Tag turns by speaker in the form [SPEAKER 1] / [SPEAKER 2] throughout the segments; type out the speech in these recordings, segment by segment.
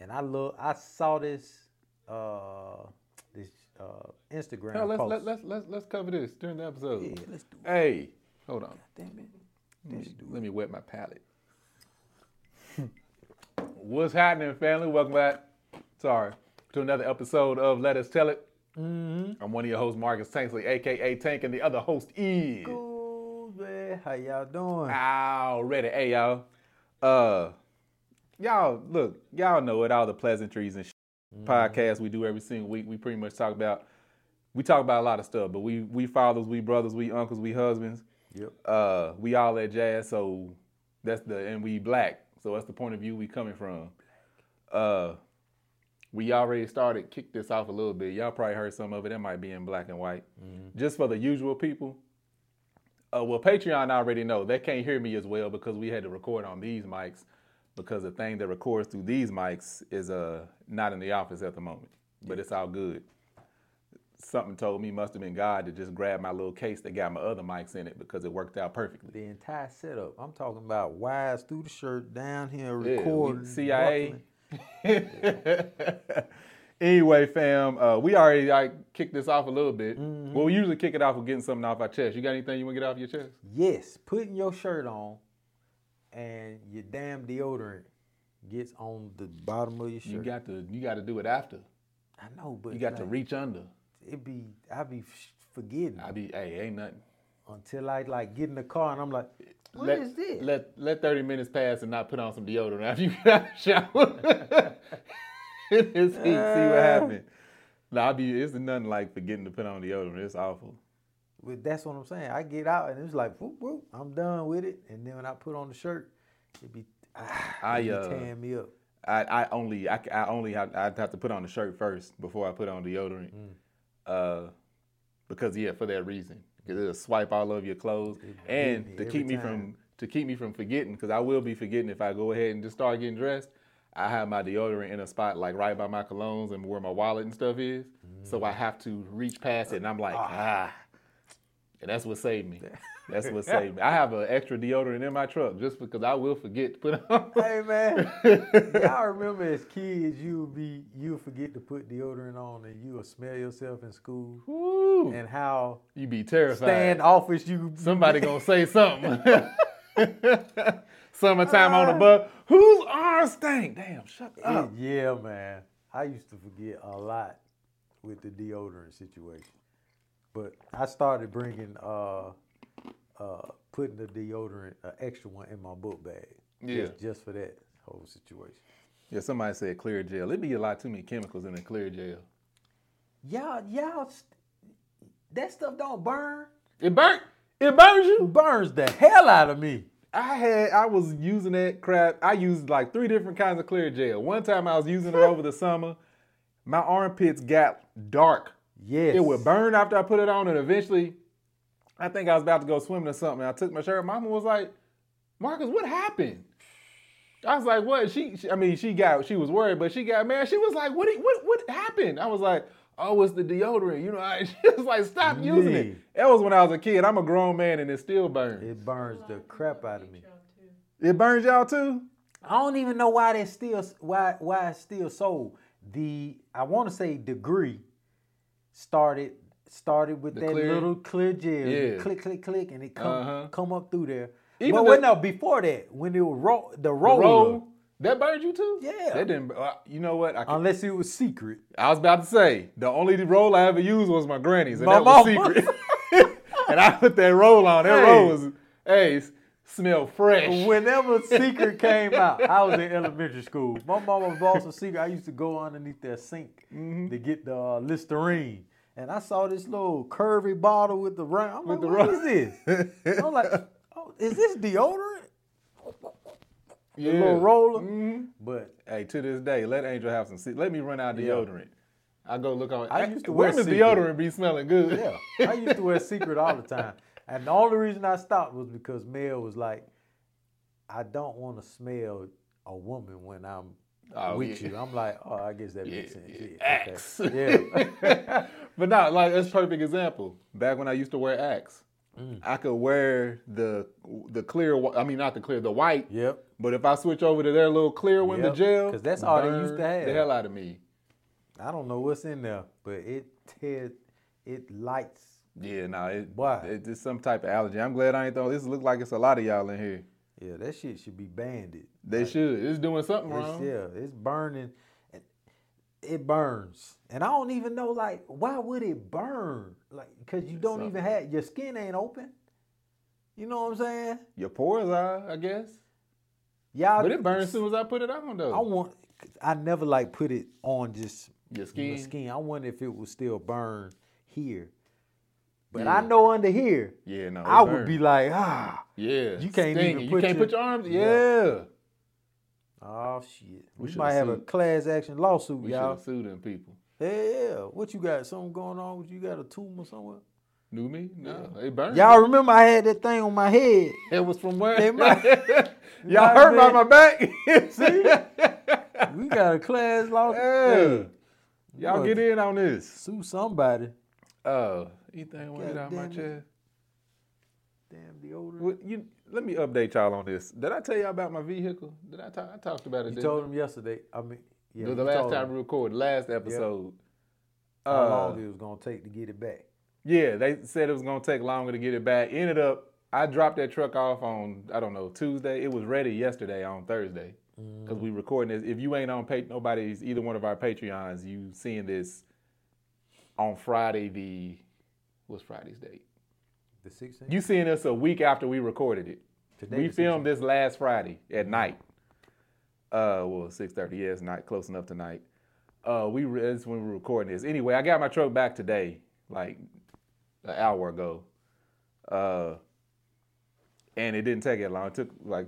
[SPEAKER 1] And I saw this Instagram
[SPEAKER 2] Hell,
[SPEAKER 1] post.
[SPEAKER 2] let's cover this during the episode.
[SPEAKER 1] Yeah, let's do it.
[SPEAKER 2] Hey, hold on.
[SPEAKER 1] Damn it.
[SPEAKER 2] Let me wet my palate. What's happening, family? Welcome back. To another episode of Let Us Tell It.
[SPEAKER 1] Mm-hmm.
[SPEAKER 2] I'm one of your hosts, Marcus Tanksley, a.k.a. Tank, and the other host is...
[SPEAKER 1] Cool, man. How y'all doing?
[SPEAKER 2] Already. Hey, y'all. Y'all know it, all the pleasantries and podcasts we do every single week. We pretty much talk about a lot of stuff, but we fathers, we brothers, we uncles, we husbands.
[SPEAKER 1] Yep.
[SPEAKER 2] We all that jazz, so and we black. So that's the point of view we coming from. We already kicked this off a little bit. Y'all probably heard some of it. That might be in black and white. Mm-hmm. Just for the usual people. Well, Patreon already know. They can't hear me as well because we had to record on these mics because the thing that records through these mics is not in the office at the moment. But it's all good. Something told me must have been God to just grab my little case that got my other mics in it because it worked out perfectly.
[SPEAKER 1] The entire setup. I'm talking about wires through the shirt, down here recording.
[SPEAKER 2] CIA. Anyway, fam, we already kicked this off a little bit. Mm-hmm. Well, we usually kick it off with getting something off our chest. You got anything you want to get off your chest?
[SPEAKER 1] Yes, putting your shirt on and your damn deodorant gets on the bottom of your shirt.
[SPEAKER 2] You got to do it after.
[SPEAKER 1] I know, but
[SPEAKER 2] you got to reach under.
[SPEAKER 1] I be forgetting.
[SPEAKER 2] Ain't nothing.
[SPEAKER 1] Until I get in the car and I'm like, what is this?
[SPEAKER 2] Let 30 minutes pass and not put on some deodorant after you get out of the shower. In this heat, see what happened. It's nothing like forgetting to put on deodorant. It's awful.
[SPEAKER 1] Well, that's what I'm saying. I get out and it's like, whoop, whoop, I'm done with it. And then when I put on the shirt, it be tearing me up.
[SPEAKER 2] I'd have to put on the shirt first before I put on deodorant. Because for that reason. Because it'll swipe all over your clothes. And to keep me from forgetting, because I will be forgetting if I go ahead and just start getting dressed, I have my deodorant in a spot like right by my colognes and where my wallet and stuff is. So I have to reach past it and I'm like, And that's what saved me. That's what saved me. I have an extra deodorant in my truck just because I will forget to put it on.
[SPEAKER 1] Hey, man. Y'all remember as kids, you'll forget to put deodorant on and you'll smell yourself in school.
[SPEAKER 2] Woo.
[SPEAKER 1] And how
[SPEAKER 2] you be terrified.
[SPEAKER 1] Standoffish you.
[SPEAKER 2] Somebody gonna say something. Summertime on the bus. Whose arms stink? Damn, shut up.
[SPEAKER 1] Yeah, man. I used to forget a lot with the deodorant situation. But I started bringing, putting the deodorant, an extra one in my book bag.
[SPEAKER 2] Yeah.
[SPEAKER 1] Just for that whole situation.
[SPEAKER 2] Yeah, somebody said clear gel. It'd be a lot too many chemicals in a clear gel.
[SPEAKER 1] Y'all, that stuff don't burn.
[SPEAKER 2] It burns you?
[SPEAKER 1] It burns the hell out of me.
[SPEAKER 2] I was using that crap. I used like 3 different kinds of clear gel. One time I was using it over the summer. My armpits got dark.
[SPEAKER 1] Yes.
[SPEAKER 2] It would burn after I put it on, and eventually, I think I was about to go swimming or something. I took my shirt. Mama was like, Marcus, what happened? I was like, what? She was worried, but she was like, what happened? I was like, oh, it's the deodorant. She was like, stop using it. That was when I was a kid. I'm a grown man, and it still burns.
[SPEAKER 1] It burns the crap out of me.
[SPEAKER 2] It burns y'all too?
[SPEAKER 1] I don't even know why it's still sold. I want to say Degree started with that little clear gel. Yeah. Click, click, click, and it come up through there. Before that, when it was the roller.
[SPEAKER 2] That burned you too?
[SPEAKER 1] Yeah.
[SPEAKER 2] That didn't. You know what?
[SPEAKER 1] Unless it was secret.
[SPEAKER 2] I was about to say the only roll I ever used was my granny's, and that was secret. And I put that roll on. That roll was smelled fresh.
[SPEAKER 1] Whenever Secret came out, I was in elementary school. My mama bought some Secret. I used to go underneath their sink to get the Listerine. And I saw this little curvy bottle with the round. I'm like, what is this? I'm like, oh, is this deodorant?
[SPEAKER 2] Yeah.
[SPEAKER 1] A little roller.
[SPEAKER 2] Mm-hmm.
[SPEAKER 1] But
[SPEAKER 2] hey, to this day, let Angel have some. Let me run out deodorant. I go look on.
[SPEAKER 1] I used to wear
[SPEAKER 2] women's
[SPEAKER 1] Secret.
[SPEAKER 2] Deodorant be smelling good.
[SPEAKER 1] Yeah, I used to wear Secret all the time. And the only reason I stopped was because Mel was like, I don't want to smell a woman when I'm with you. I'm like, oh, I guess that makes sense. Yeah.
[SPEAKER 2] Axe.
[SPEAKER 1] Okay. Yeah.
[SPEAKER 2] But no, like that's a perfect example. Back when I used to wear Axe, I could wear the clear. I mean, not the clear, the white.
[SPEAKER 1] Yep.
[SPEAKER 2] But if I switch over to their little clear one, the gel,
[SPEAKER 1] because that's all they used to have.
[SPEAKER 2] The hell out of me.
[SPEAKER 1] I don't know what's in there, but it lights.
[SPEAKER 2] Yeah, it's some type of allergy. I'm glad I ain't though. This looks like it's a lot of y'all in here.
[SPEAKER 1] Yeah, that shit should be banned.
[SPEAKER 2] They should. It's doing something wrong.
[SPEAKER 1] Yeah, it's burning. It burns. And I don't even know, like, why would it burn? Like, because you don't even have, your skin ain't open. You know what I'm saying?
[SPEAKER 2] Your pores are, I guess.
[SPEAKER 1] Yeah.
[SPEAKER 2] But it burns as soon as I put it on, though.
[SPEAKER 1] I never, like, put it on just
[SPEAKER 2] your skin.
[SPEAKER 1] I wonder if it would still burn here. But I know under here, I would be like,
[SPEAKER 2] yeah,
[SPEAKER 1] you can't even
[SPEAKER 2] put your arms. Yeah.
[SPEAKER 1] Oh shit. We might have a class action lawsuit,
[SPEAKER 2] y'all. We should have sued them people.
[SPEAKER 1] Yeah. What you got? Something going on with you? Got a tumor somewhere?
[SPEAKER 2] Knew me? No, it burned.
[SPEAKER 1] Y'all remember I had that thing on my head?
[SPEAKER 2] It was from where? Y'all hurt about my back.
[SPEAKER 1] See? We got a class lawsuit.
[SPEAKER 2] Yeah. Y'all get in on this.
[SPEAKER 1] Sue somebody.
[SPEAKER 2] Anything want to get out my chest?
[SPEAKER 1] Damn deodorant.
[SPEAKER 2] Let me update y'all on this. Did I tell y'all about my vehicle? I talked about it.
[SPEAKER 1] You told them yesterday. I mean,
[SPEAKER 2] the last time we recorded, last episode.
[SPEAKER 1] Yep. How long it was gonna take to get it back?
[SPEAKER 2] Yeah, they said it was gonna take longer to get it back. Ended up, I dropped that truck off on Tuesday. It was ready yesterday on Thursday because we recording this. If you ain't on either one of our Patreons, you seeing this on Friday. What's Friday's date?
[SPEAKER 1] The 16th?
[SPEAKER 2] You seeing this a week after we recorded it. Today we filmed this last Friday at night. 6:30. Yeah, it's night, close enough tonight. That's when we were recording this. Anyway, I got my truck back today, like an hour ago. And it didn't take that long. It took like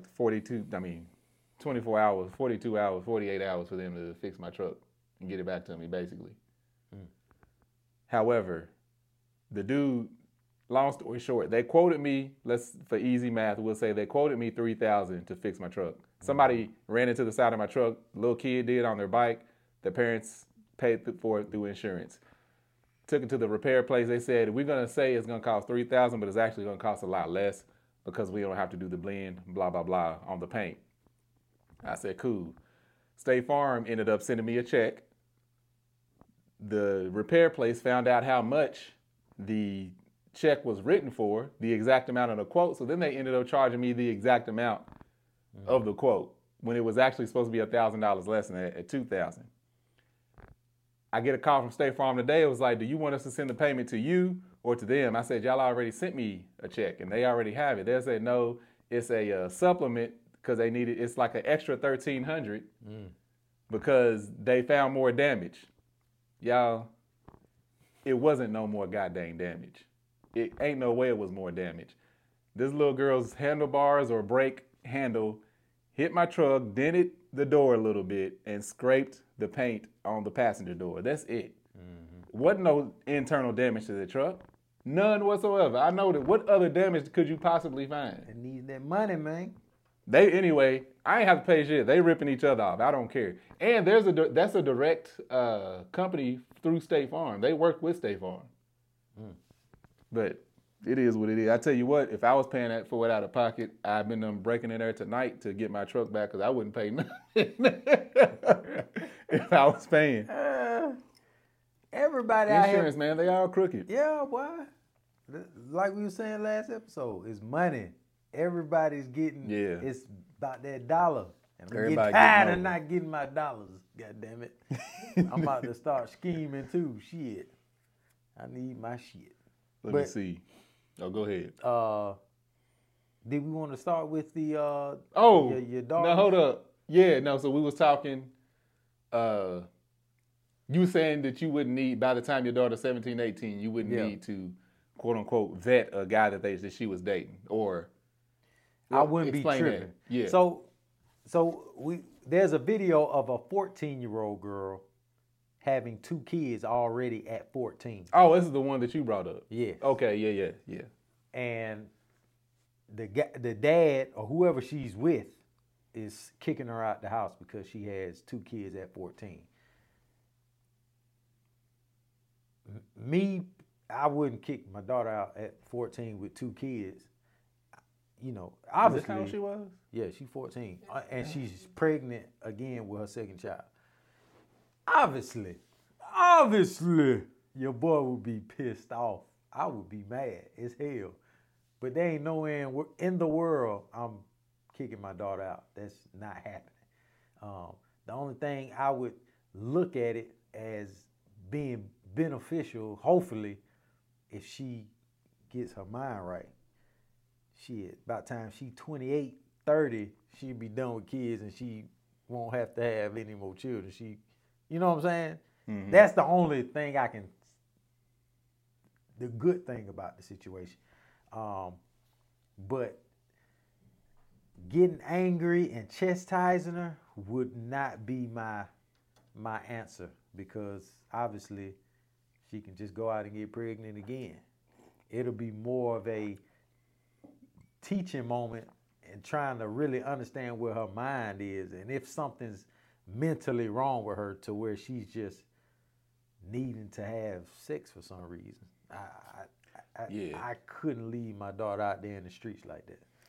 [SPEAKER 2] 24 hours, 42 hours, 48 hours for them to fix my truck and get it back to me, basically. However, the dude, long story short, they quoted me, for easy math, we'll say they quoted me $3,000 to fix my truck. Somebody ran into the side of my truck, little kid did on their bike. The parents paid for it through insurance. Took it to the repair place. They said, we're going to say it's going to cost $3,000, but it's actually going to cost a lot less because we don't have to do the blend, blah, blah, blah, on the paint. I said, cool. State Farm ended up sending me a check. The repair place found out how much the check was written for, the exact amount of the quote. So then they ended up charging me the exact amount of the quote when it was actually supposed to be $1,000 less than that at $2,000. I get a call from State Farm today. It was like, do you want us to send the payment to you or to them? I said, y'all already sent me a check and they already have it. They said, no, it's a supplement because they needed, it's like an extra $1,300 because they found more damage. Y'all, it wasn't no more goddamn damage. It ain't no way it was more damage. This little girl's handlebars or brake handle hit my truck, dented the door a little bit, and scraped the paint on the passenger door. That's it. Wasn't no internal damage to the truck. None whatsoever. I know that. What other damage could you possibly find?
[SPEAKER 1] They need that money, man.
[SPEAKER 2] Anyway, I ain't have to pay shit. They ripping each other off. I don't care. And that's a direct company through State Farm. They work with State Farm. But it is what it is. I tell you what, if I was paying that for it out of pocket, I've been breaking in there tonight to get my truck back because I wouldn't pay nothing if I was paying.
[SPEAKER 1] Everybody
[SPEAKER 2] insurance,
[SPEAKER 1] out here,
[SPEAKER 2] man, they all crooked.
[SPEAKER 1] Yeah, boy. Like we were saying last episode, it's money. Everybody's getting. It's about that dollar. And I'm getting tired of not getting my dollars. God damn it! I'm about to start scheming too. Shit, I need my shit.
[SPEAKER 2] Let me see. Oh, go ahead.
[SPEAKER 1] Did we want to start with the your dog?
[SPEAKER 2] No, hold up. Yeah, no. So we was talking. You were saying that you wouldn't need, by the time your daughter's 17, 18, you wouldn't need to, quote unquote, vet a guy that she was dating, or
[SPEAKER 1] I wouldn't be tripping.
[SPEAKER 2] That. Yeah.
[SPEAKER 1] So there's a video of a 14-year-old girl having 2 kids already at 14.
[SPEAKER 2] Oh, this is the one that you brought up.
[SPEAKER 1] Yeah.
[SPEAKER 2] Okay. Yeah.
[SPEAKER 1] And the dad or whoever she's with is kicking her out the house because she has 2 kids at 14. Me, I wouldn't kick my daughter out at 14 with 2 kids. You know, obviously.
[SPEAKER 2] Is that how she was?
[SPEAKER 1] Yeah, she's 14. And she's pregnant again with her second child. Obviously, your boy would be pissed off. I would be mad as hell. But there ain't no way in the world I'm kicking my daughter out. That's not happening. The only thing I would look at it as being beneficial, hopefully, if she gets her mind right. Shit, by the time she 28, 30, she'll be done with kids and she won't have to have any more children. You know what I'm saying? Mm-hmm. That's the only thing the good thing about the situation. But getting angry and chastising her would not be my answer, because obviously she can just go out and get pregnant again. It'll be more of a teaching moment and trying to really understand where her mind is, and if something's mentally wrong with her to where she's just needing to have sex for some reason. I couldn't leave my daughter out there in the streets like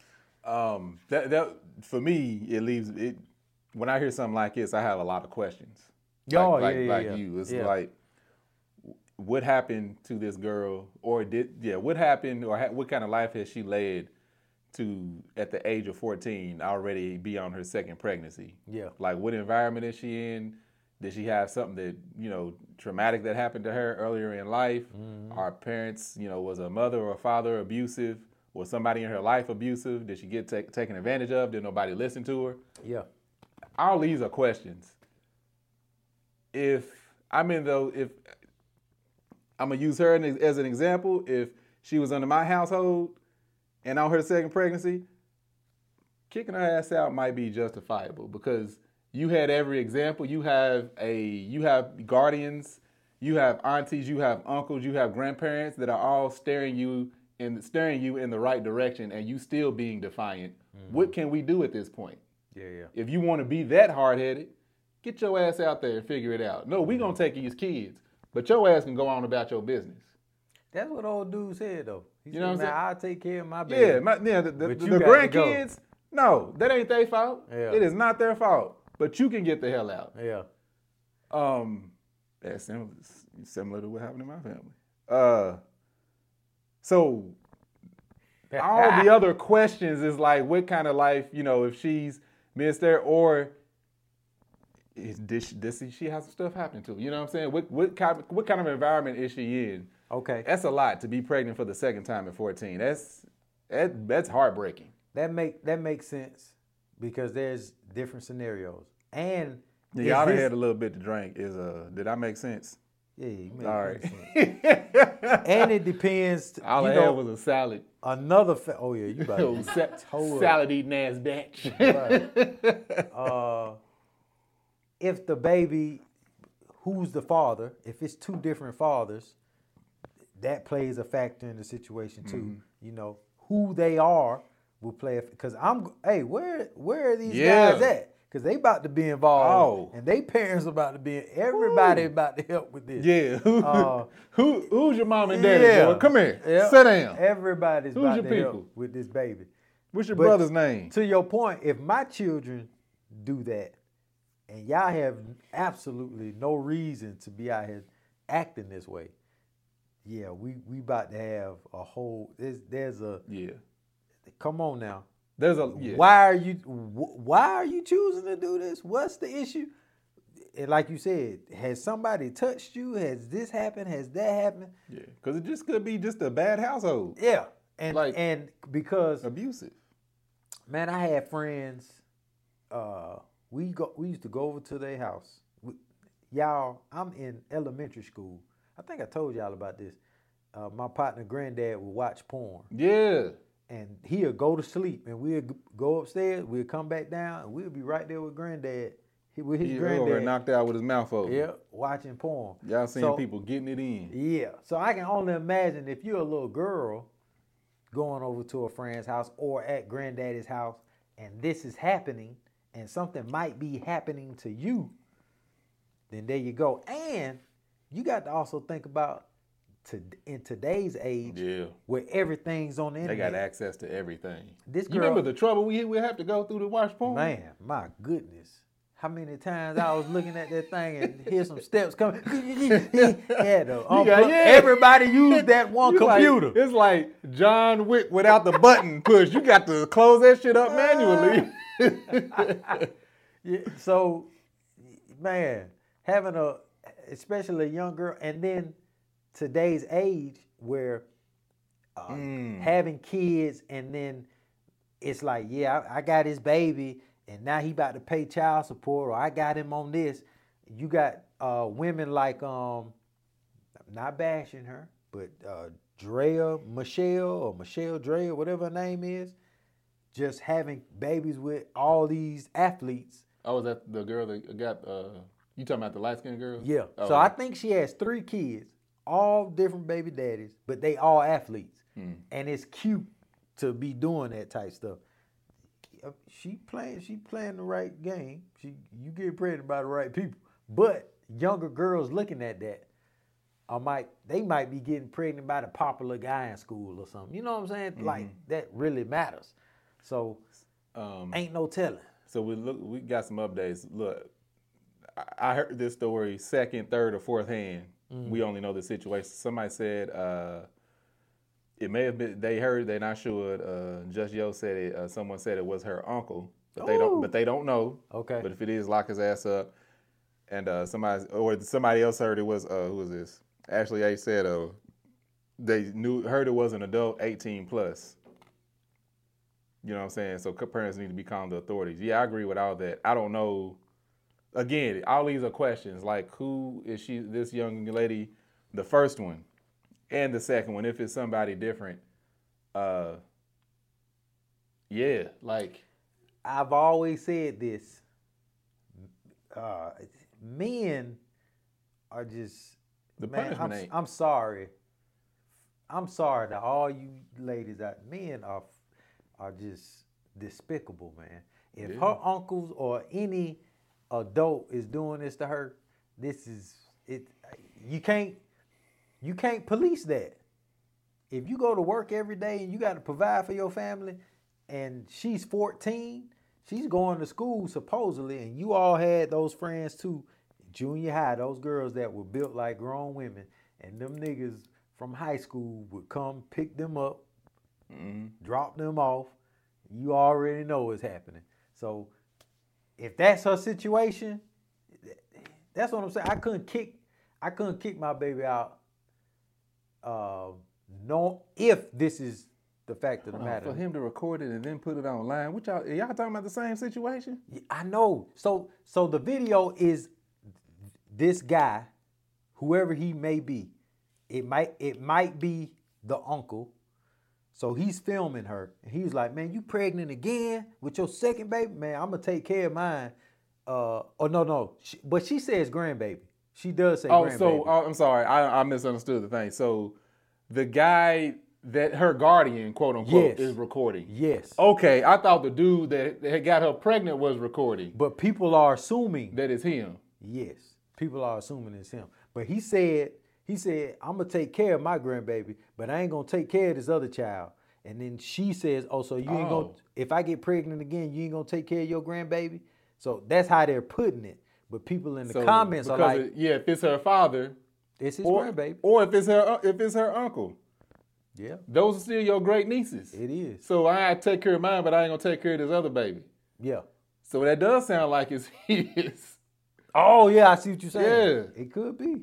[SPEAKER 1] that.
[SPEAKER 2] That for me, it leaves it. When I hear something like this, I have a lot of questions. Like you, it's like, what happened to this girl, or what happened, or what kind of life has she led to at the age of 14 already be on her second pregnancy?
[SPEAKER 1] Yeah.
[SPEAKER 2] Like, what environment is she in? Did she have something that, traumatic that happened to her earlier in life? Mm-hmm. Are parents, was a mother or a father abusive? Was somebody in her life abusive? Did she get taken advantage of? Did nobody listen to her?
[SPEAKER 1] Yeah.
[SPEAKER 2] All these are questions. If I'm going to use her as an example, if she was under my household and on her second pregnancy, kicking her ass out might be justifiable, because you had every example. You have guardians, you have aunties, you have uncles, you have grandparents that are all staring you in the right direction, and you still being defiant. Mm-hmm. What can we do at this point?
[SPEAKER 1] Yeah.
[SPEAKER 2] If you want to be that hard-headed, get your ass out there and figure it out. No, we're going to take these kids, but your ass can go on about your business.
[SPEAKER 1] That's what old dude said, though. He said,
[SPEAKER 2] what I'm saying?
[SPEAKER 1] I'll take care of my baby.
[SPEAKER 2] The grandkids, no, that ain't their fault.
[SPEAKER 1] Yeah.
[SPEAKER 2] It is not their fault. But you can get the hell out.
[SPEAKER 1] Yeah.
[SPEAKER 2] That's similar to what happened in my family. So all the other questions is like, what kind of life, if she's missed there, or does she have some stuff happening to her? You know what I'm saying? What kind of environment is she in?
[SPEAKER 1] Okay.
[SPEAKER 2] That's a lot to be pregnant for the second time at 14. That's heartbreaking.
[SPEAKER 1] That makes sense, because there's different scenarios. And
[SPEAKER 2] y'all done had a little bit to drink. Did I make sense?
[SPEAKER 1] Yeah, you made
[SPEAKER 2] all right.
[SPEAKER 1] Sense. And it depends.
[SPEAKER 2] All I had was a salad.
[SPEAKER 1] Another oh yeah, you about to
[SPEAKER 2] salad eating ass batch.
[SPEAKER 1] Right. If the baby, who's the father? If it's two different fathers, that plays a factor in the situation too. Mm-hmm. Who they are will play. Because where are these guys at? Because they about to be involved, and they parents about to be. Everybody about to help with this.
[SPEAKER 2] Yeah. Who's your mom and daddy? Boy? Come here. Yep. Sit down.
[SPEAKER 1] Everybody's about to help with this baby.
[SPEAKER 2] What's your brother's name?
[SPEAKER 1] To your point, if my children do that, and y'all have absolutely no reason to be out here acting this way, yeah, we about to have a whole. There's a.
[SPEAKER 2] Yeah.
[SPEAKER 1] Come on now.
[SPEAKER 2] Yeah.
[SPEAKER 1] Why are you choosing to do this? What's the issue? And like you said, has somebody touched you? Has this happened? Has that happened?
[SPEAKER 2] Yeah, because it just could be just a bad household.
[SPEAKER 1] Yeah, and because
[SPEAKER 2] abusive.
[SPEAKER 1] Man, I had friends. We used to go over to their house. Y'all, I'm in elementary school. I think I told y'all about this. My partner granddad would watch porn.
[SPEAKER 2] Yeah.
[SPEAKER 1] And he'll go to sleep, and we'll go upstairs. We'll come back down, and we'll be right there with granddad. With his granddad.
[SPEAKER 2] Knocked out with his mouth open.
[SPEAKER 1] Yeah, watching porn.
[SPEAKER 2] Y'all seeing people getting it in.
[SPEAKER 1] Yeah. So I can only imagine if you're a little girl going over to a friend's house or at granddaddy's house, and this is happening, and something might be happening to you, then there you go. And you got to also think about in today's age, where everything's on the internet.
[SPEAKER 2] They got access to everything.
[SPEAKER 1] This girl,
[SPEAKER 2] you remember the trouble we have to go through to watch porn?
[SPEAKER 1] Man, my goodness. How many times I was looking at that thing and hear some steps coming. Everybody used that one computer.
[SPEAKER 2] It's like John Wick without the button push. You got to close that shit up manually.
[SPEAKER 1] Yeah, so, man, having especially a young girl, and then today's age where having kids, and then it's like, yeah, I got his baby, and now he about to pay child support, or I got him on this. You got women like, not bashing her, but Michelle Drea, whatever her name is, just having babies with all these athletes.
[SPEAKER 2] Oh, is that the girl that got, you talking about the light-skinned girl?
[SPEAKER 1] Yeah. Oh, so I think she has 3 kids, all different baby daddies, but they all athletes. And it's cute to be doing that type stuff. She playing the right game. You get pregnant by the right people. But younger girls looking at that, they might be getting pregnant by the popular guy in school or something. You know what I'm saying? Mm-hmm. Like, that really matters. So ain't no telling.
[SPEAKER 2] So we got some updates. Look, I heard this story second, third, or fourth hand. Mm-hmm. We only know the situation. Somebody said it may have been. They're not sure. Just Yo said it. Someone said it was her uncle, but they don't know.
[SPEAKER 1] Okay.
[SPEAKER 2] But if it is, lock his ass up. And somebody else heard it was who was this? Ashley A said they heard it was an adult 18 plus. You know what I'm saying? So parents need to be calling the authorities. Yeah, I agree with all that. I don't know. Again, all these are questions. Like, who is she, this young lady, the first one, and the second one, if it's somebody different? Yeah, like.
[SPEAKER 1] I've always said this. Men are just.
[SPEAKER 2] The punishment ain't.
[SPEAKER 1] I'm sorry. I'm sorry to all you ladies out. Men are just despicable, man. If her uncles or any adult is doing this to her, this is it. You can't police that. If you go to work every day and you got to provide for your family, and she's 14, she's going to school supposedly, and you all had those friends too, junior high, those girls that were built like grown women, and them niggas from high school would come pick them up, drop them off. You already know what's happening. So if that's her situation, that's what I'm saying. I couldn't kick my baby out. If this is the fact of the matter.
[SPEAKER 2] For him to record it and then put it online, y'all talking about the same situation?
[SPEAKER 1] Yeah, I know. So the video is this guy, whoever he may be. It might be the uncle. So he's filming her, and he's like, "Man, you pregnant again with your second baby? Man, I'm gonna take care of mine." No. But she says grandbaby. She does say grandbaby.
[SPEAKER 2] I'm sorry, I misunderstood the thing. So the guy that her guardian, quote unquote, is recording.
[SPEAKER 1] Yes.
[SPEAKER 2] Okay, I thought the dude that had got her pregnant was recording.
[SPEAKER 1] But people are assuming
[SPEAKER 2] that it's him.
[SPEAKER 1] Yes, people are assuming it's him. But he said, I'm going to take care of my grandbaby, but I ain't going to take care of this other child. And then she says, so you ain't going to, if I get pregnant again, you ain't going to take care of your grandbaby? So that's how they're putting it. But people in the comments are like,
[SPEAKER 2] if it's her father,
[SPEAKER 1] it's his grandbaby.
[SPEAKER 2] Or if it's her uncle.
[SPEAKER 1] Yeah.
[SPEAKER 2] Those are still your great nieces.
[SPEAKER 1] It is.
[SPEAKER 2] So I take care of mine, but I ain't going to take care of this other baby.
[SPEAKER 1] Yeah.
[SPEAKER 2] So that does sound like it's his.
[SPEAKER 1] Oh, yeah, I see what you're saying.
[SPEAKER 2] Yeah.
[SPEAKER 1] It could be.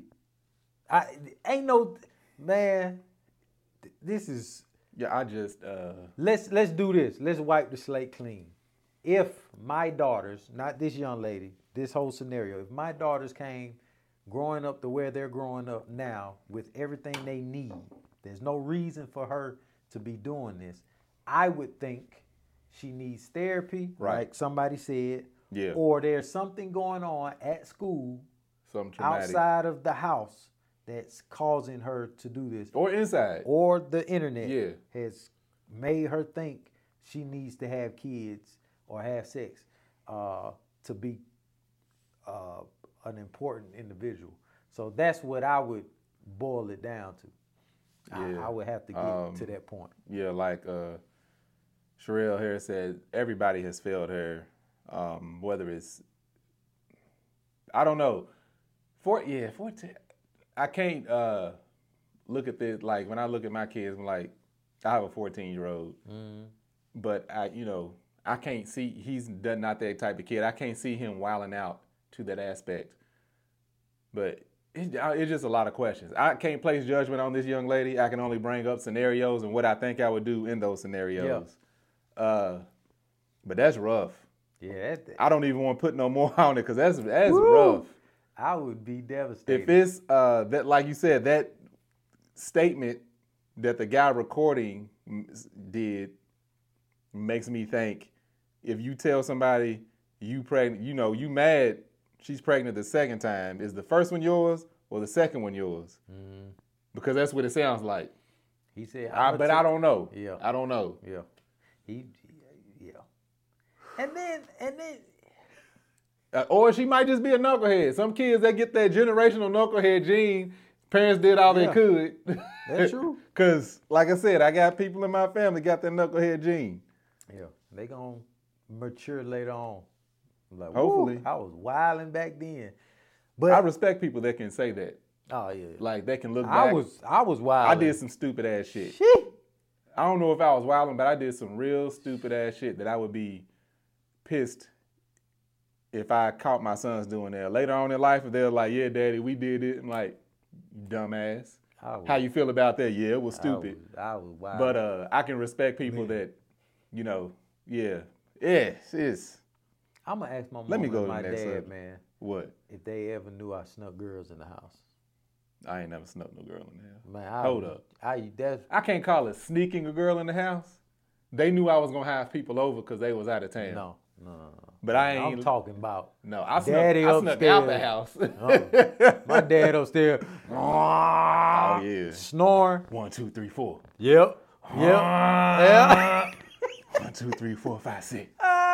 [SPEAKER 1] This is.
[SPEAKER 2] Yeah, I just.
[SPEAKER 1] Let's do this. Let's wipe the slate clean. If my daughters, not this young lady, this whole scenario, if my daughters came growing up to where they're growing up now with everything they need, there's no reason for her to be doing this. I would think she needs therapy, like somebody said.
[SPEAKER 2] Yeah.
[SPEAKER 1] Or there's something going on at school,
[SPEAKER 2] something traumatic,
[SPEAKER 1] outside of the house that's causing her to do this.
[SPEAKER 2] Or inside.
[SPEAKER 1] Or the internet has made her think she needs to have kids or have sex to be an important individual. So that's what I would boil it down to. I would have to get to that point.
[SPEAKER 2] Yeah, like Sherelle here said, everybody has failed her. Whether it's, I don't know. 14. I can't look at this, like when I look at my kids, I'm like, I have a 14-year-old, but I can't see, he's not that type of kid. I can't see him wilding out to that aspect. But it's just a lot of questions. I can't place judgment on this young lady. I can only bring up scenarios and what I think I would do in those scenarios. Yeah. But that's rough.
[SPEAKER 1] Yeah.
[SPEAKER 2] I don't even want to put no more on it because that's rough.
[SPEAKER 1] I would be devastated.
[SPEAKER 2] If it's that, like you said, that statement that the guy recording did makes me think, if you tell somebody you pregnant, you mad she's pregnant the second time, is the first one yours or the second one yours? Mm-hmm. Because that's what it sounds like.
[SPEAKER 1] He said,
[SPEAKER 2] but I don't know.
[SPEAKER 1] Yeah.
[SPEAKER 2] I don't know.
[SPEAKER 1] Yeah. And then
[SPEAKER 2] or she might just be a knucklehead. Some kids, they get that generational knucklehead gene. Parents did all they could.
[SPEAKER 1] That's true.
[SPEAKER 2] Because, like I said, I got people in my family got that knucklehead gene.
[SPEAKER 1] Yeah. They going to mature later on. Like,
[SPEAKER 2] hopefully.
[SPEAKER 1] I was wilding back then. But
[SPEAKER 2] I respect people that can say that.
[SPEAKER 1] Oh, yeah.
[SPEAKER 2] Like, they can look back.
[SPEAKER 1] I was wilding.
[SPEAKER 2] I did some stupid ass shit. I don't know if I was wilding, but I did some real stupid ass shit that I would be pissed if I caught my sons doing that. Later on in life, if they're like, yeah, Daddy, we did it. I'm like, dumbass. How you feel about that? Yeah, it was stupid.
[SPEAKER 1] I was wild.
[SPEAKER 2] But I can respect people that, it's.
[SPEAKER 1] I'm going to ask my mom
[SPEAKER 2] and
[SPEAKER 1] my dad, man.
[SPEAKER 2] What?
[SPEAKER 1] If they ever knew I snuck girls in the house.
[SPEAKER 2] I ain't never snuck no girl in the house.
[SPEAKER 1] Man,
[SPEAKER 2] hold up.
[SPEAKER 1] I
[SPEAKER 2] can't call it sneaking a girl in the house. They knew I was going to have people over because they was out of town.
[SPEAKER 1] No.
[SPEAKER 2] But I'm
[SPEAKER 1] talking about.
[SPEAKER 2] No, I
[SPEAKER 1] snuck
[SPEAKER 2] out the house.
[SPEAKER 1] My dad upstairs.
[SPEAKER 2] Oh, yeah.
[SPEAKER 1] Snoring.
[SPEAKER 2] 1, 2, 3, 4.
[SPEAKER 1] Yep. Yeah.
[SPEAKER 2] 1, 2, 3, 4, 5, 6.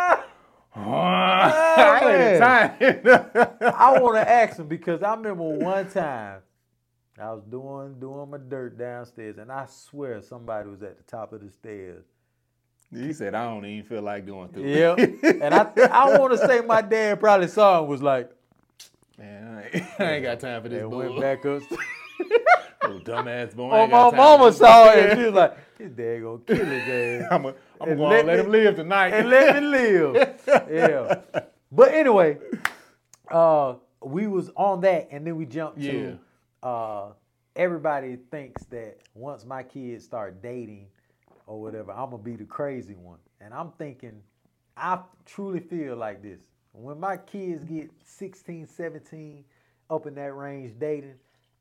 [SPEAKER 2] I
[SPEAKER 1] want to ask him because I remember one time I was doing my dirt downstairs, and I swear somebody was at the top of the stairs.
[SPEAKER 2] He said, I don't even feel like going through it.
[SPEAKER 1] Yeah. And I want to say my dad probably saw him, was like,
[SPEAKER 2] man, I ain't got time for this.
[SPEAKER 1] And went back up.
[SPEAKER 2] Little dumbass boy.
[SPEAKER 1] Oh, my mama saw it. She was like, his dad gonna kill his ass.
[SPEAKER 2] I'm going to let him live tonight.
[SPEAKER 1] And let him live. Yeah. But anyway, we was on that, and then we jumped to everybody thinks that once my kids start dating or whatever, I'm going to be the crazy one. And I'm thinking, I truly feel like this. When my kids get 16, 17, up in that range dating,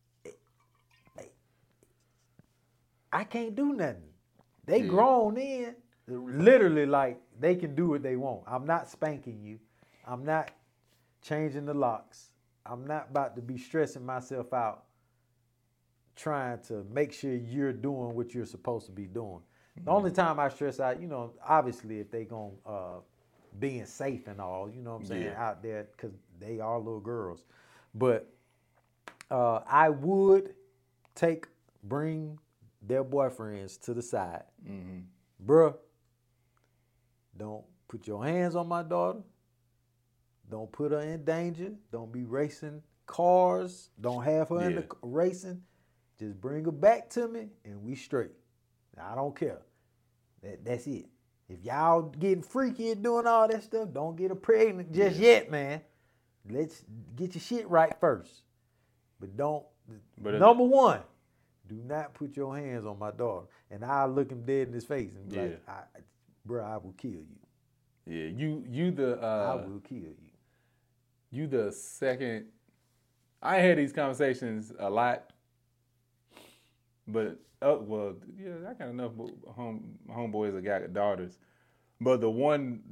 [SPEAKER 1] I can't do nothing. They grown in, literally, like, they can do what they want. I'm not spanking you. I'm not changing the locks. I'm not about to be stressing myself out trying to make sure you're doing what you're supposed to be doing. The only time I stress out, obviously if they going being safe and all, you know what I'm saying, out there, because they are little girls. But I would bring their boyfriends to the side. Mm-hmm. Bruh, don't put your hands on my daughter. Don't put her in danger. Don't be racing cars. Don't have her in the racing. Just bring her back to me and we straight. I don't care. That's it. If y'all getting freaky and doing all that stuff, don't get her pregnant just yet, man. Let's get your shit right first. But number one, do not put your hands on my daughter. And I'll look him dead in his face and be like, bro, I will kill you.
[SPEAKER 2] Yeah, you the...
[SPEAKER 1] I will kill you.
[SPEAKER 2] You the second... I had these conversations a lot, but... I got enough homeboys that got daughters. But the one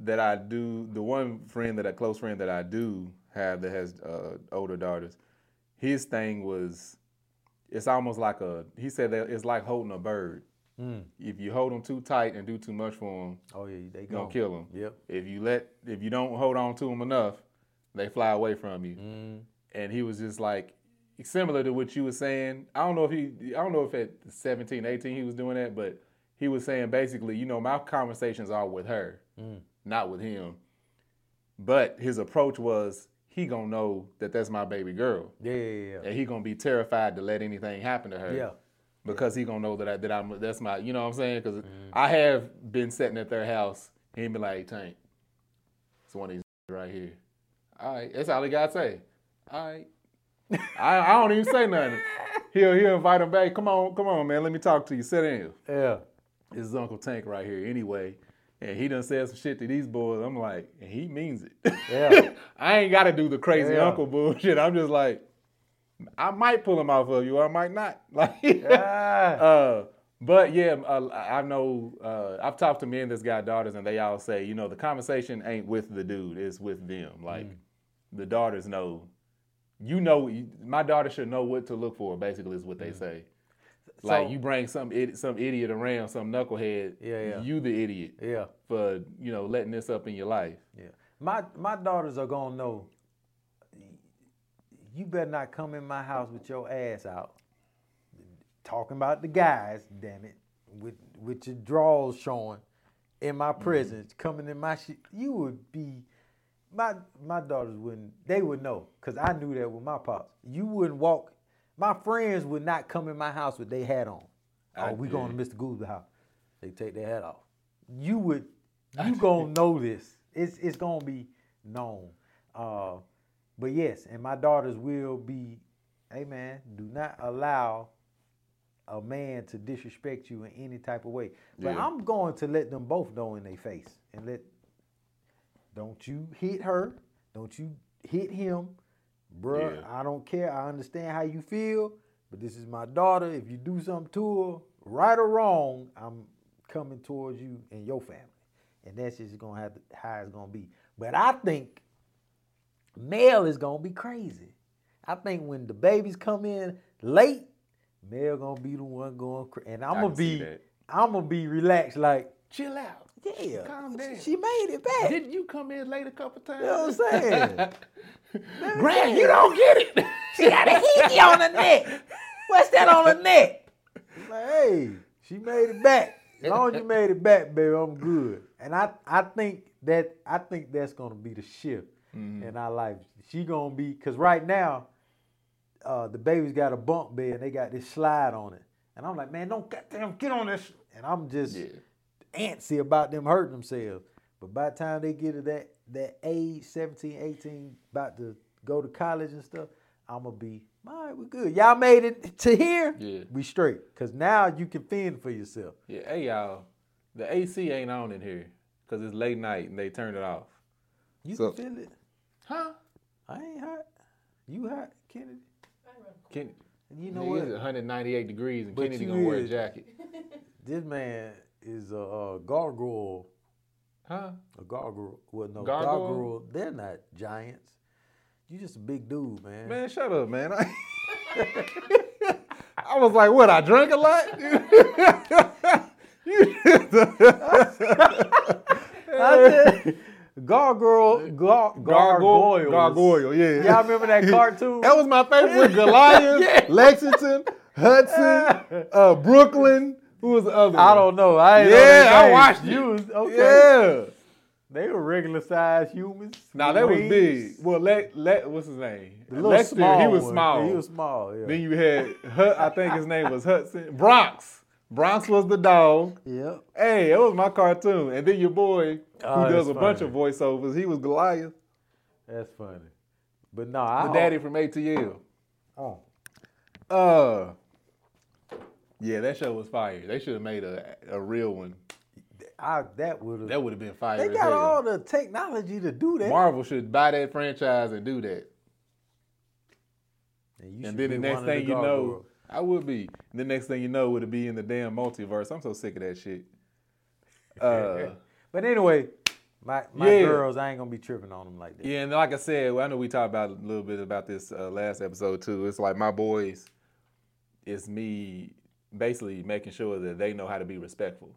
[SPEAKER 2] close friend that I do have that has older daughters, his thing was, it's almost like he said that it's like holding a bird. Mm. If you hold them too tight and do too much for them, they gonna kill them.
[SPEAKER 1] Yep.
[SPEAKER 2] If you don't hold on to them enough, they fly away from you. Mm. And he was just like, similar to what you were saying. I don't know if at 17, 18 he was doing that, but he was saying basically, you know, my conversations are with her, not with him. But his approach was, he gonna know that that's my baby girl.
[SPEAKER 1] Yeah.
[SPEAKER 2] And he gonna be terrified to let anything happen to her.
[SPEAKER 1] Yeah.
[SPEAKER 2] Because he gonna know that's my, you know what I'm saying? Because I have been sitting at their house and he be like, Tank, it's one of these right here. All right, that's all he gotta say. All right. I don't even say nothing. He'll invite him back. Come on, man. Let me talk to you. Sit down.
[SPEAKER 1] Yeah.
[SPEAKER 2] This is Uncle Tank right here. Anyway, and he done said some shit to these boys. I'm like, and he means it.
[SPEAKER 1] Yeah.
[SPEAKER 2] I ain't got to do the crazy uncle bullshit. I'm just like, I might pull him off of you, or I might not. Like, but yeah, I know. I've talked to men that's got daughters, and they all say, you know, the conversation ain't with the dude; it's with them. Like, the daughters know. You know, my daughter should know what to look for, basically, is what they say. Like, so, you bring some idiot around, some knucklehead, you the idiot for, you know, letting this up in your life.
[SPEAKER 1] Yeah. My daughters are going to know, you better not come in my house with your ass out, talking about the guys, damn it, with your drawers showing in my presence, coming in my shit. You would be... My daughters they would know, because I knew that with my pops. You wouldn't walk, my friends would not come in my house with their hat on. We going to Mr. Gooseby house. They take their hat off. You gonna know this. It's gonna be known. But yes, and my daughters will be, hey man, do not allow a man to disrespect you in any type of way. But I'm going to let them both know in their face and don't you hit her. Don't you hit him. Bruh, I don't care. I understand how you feel, but this is my daughter. If you do something to her, right or wrong, I'm coming towards you and your family. And that's just how it's going to be. But I think Mel is going to be crazy. I think when the babies come in late, Mel going to be the one going crazy. And I'm going to be relaxed, like, chill out. Yeah, calm down. She made it back.
[SPEAKER 2] Didn't you come in late a couple times?
[SPEAKER 1] You know what I'm saying?
[SPEAKER 2] Grant, you don't get it.
[SPEAKER 1] She got a hickey on her neck. What's that on her neck? Like, hey, she made it back. As long as you made it back, baby, I'm good. And I think that's gonna be the shift in our life. She gonna be, cause right now, the baby's got a bunk bed and they got this slide on it. And I'm like, man, don't goddamn get on this. And I'm just antsy about them hurting themselves. But by the time they get to that age, 17, 18, about to go to college and stuff, I'm going to be, all right, we're good. Y'all made it to here?
[SPEAKER 2] Yeah.
[SPEAKER 1] We straight. Because now you can fend for yourself.
[SPEAKER 2] Yeah, hey, y'all, the AC ain't on in here because it's late night and they turned it off.
[SPEAKER 1] You can feel it.
[SPEAKER 2] Huh?
[SPEAKER 1] I ain't hot. You hot, Kennedy?
[SPEAKER 2] Kennedy.
[SPEAKER 1] You know what?
[SPEAKER 2] It's 198 degrees and Kennedy going to wear a jacket.
[SPEAKER 1] This man is a gargoyle.
[SPEAKER 2] Huh?
[SPEAKER 1] A gargoyle. Well, no,
[SPEAKER 2] gargoyle?
[SPEAKER 1] Gargoyle, they're not giants. You just a big dude, man.
[SPEAKER 2] Man, shut up, man. I was like, what, I drank a lot?
[SPEAKER 1] Gargoyle.
[SPEAKER 2] Gargoyle, yeah.
[SPEAKER 1] Y'all remember that cartoon?
[SPEAKER 2] That was my favorite with Goliath, Lexington, Hudson, Brooklyn. Who was the other one?
[SPEAKER 1] I don't know.
[SPEAKER 2] I watched it.
[SPEAKER 1] You was, okay.
[SPEAKER 2] Yeah.
[SPEAKER 1] They were regular sized humans.
[SPEAKER 2] Nah, they was big. Well, what's his name?
[SPEAKER 1] Lexter,
[SPEAKER 2] he was small.
[SPEAKER 1] He was small, yeah.
[SPEAKER 2] Then you had, I think his name was Hudson. Bronx. Bronx was the dog.
[SPEAKER 1] Yep.
[SPEAKER 2] Hey, that was my cartoon. And then your boy, who does a bunch of
[SPEAKER 1] funny.
[SPEAKER 2] voiceovers, he was Goliath.
[SPEAKER 1] That's funny. But no,
[SPEAKER 2] the daddy from ATL.
[SPEAKER 1] Oh.
[SPEAKER 2] Yeah, that show was fire. They should have made a real one.
[SPEAKER 1] That would
[SPEAKER 2] have been fire.
[SPEAKER 1] They got all the technology to do that.
[SPEAKER 2] Marvel should buy that franchise and do that.
[SPEAKER 1] And
[SPEAKER 2] then the next thing you know, I would be. The next thing you know, would be in the damn multiverse. I'm so sick of that shit.
[SPEAKER 1] But anyway, my girls, I ain't gonna be tripping on them like that.
[SPEAKER 2] Yeah, and like I said, I know we talked about a little bit about this last episode too. It's like my boys, it's me basically making sure that they know how to be respectful.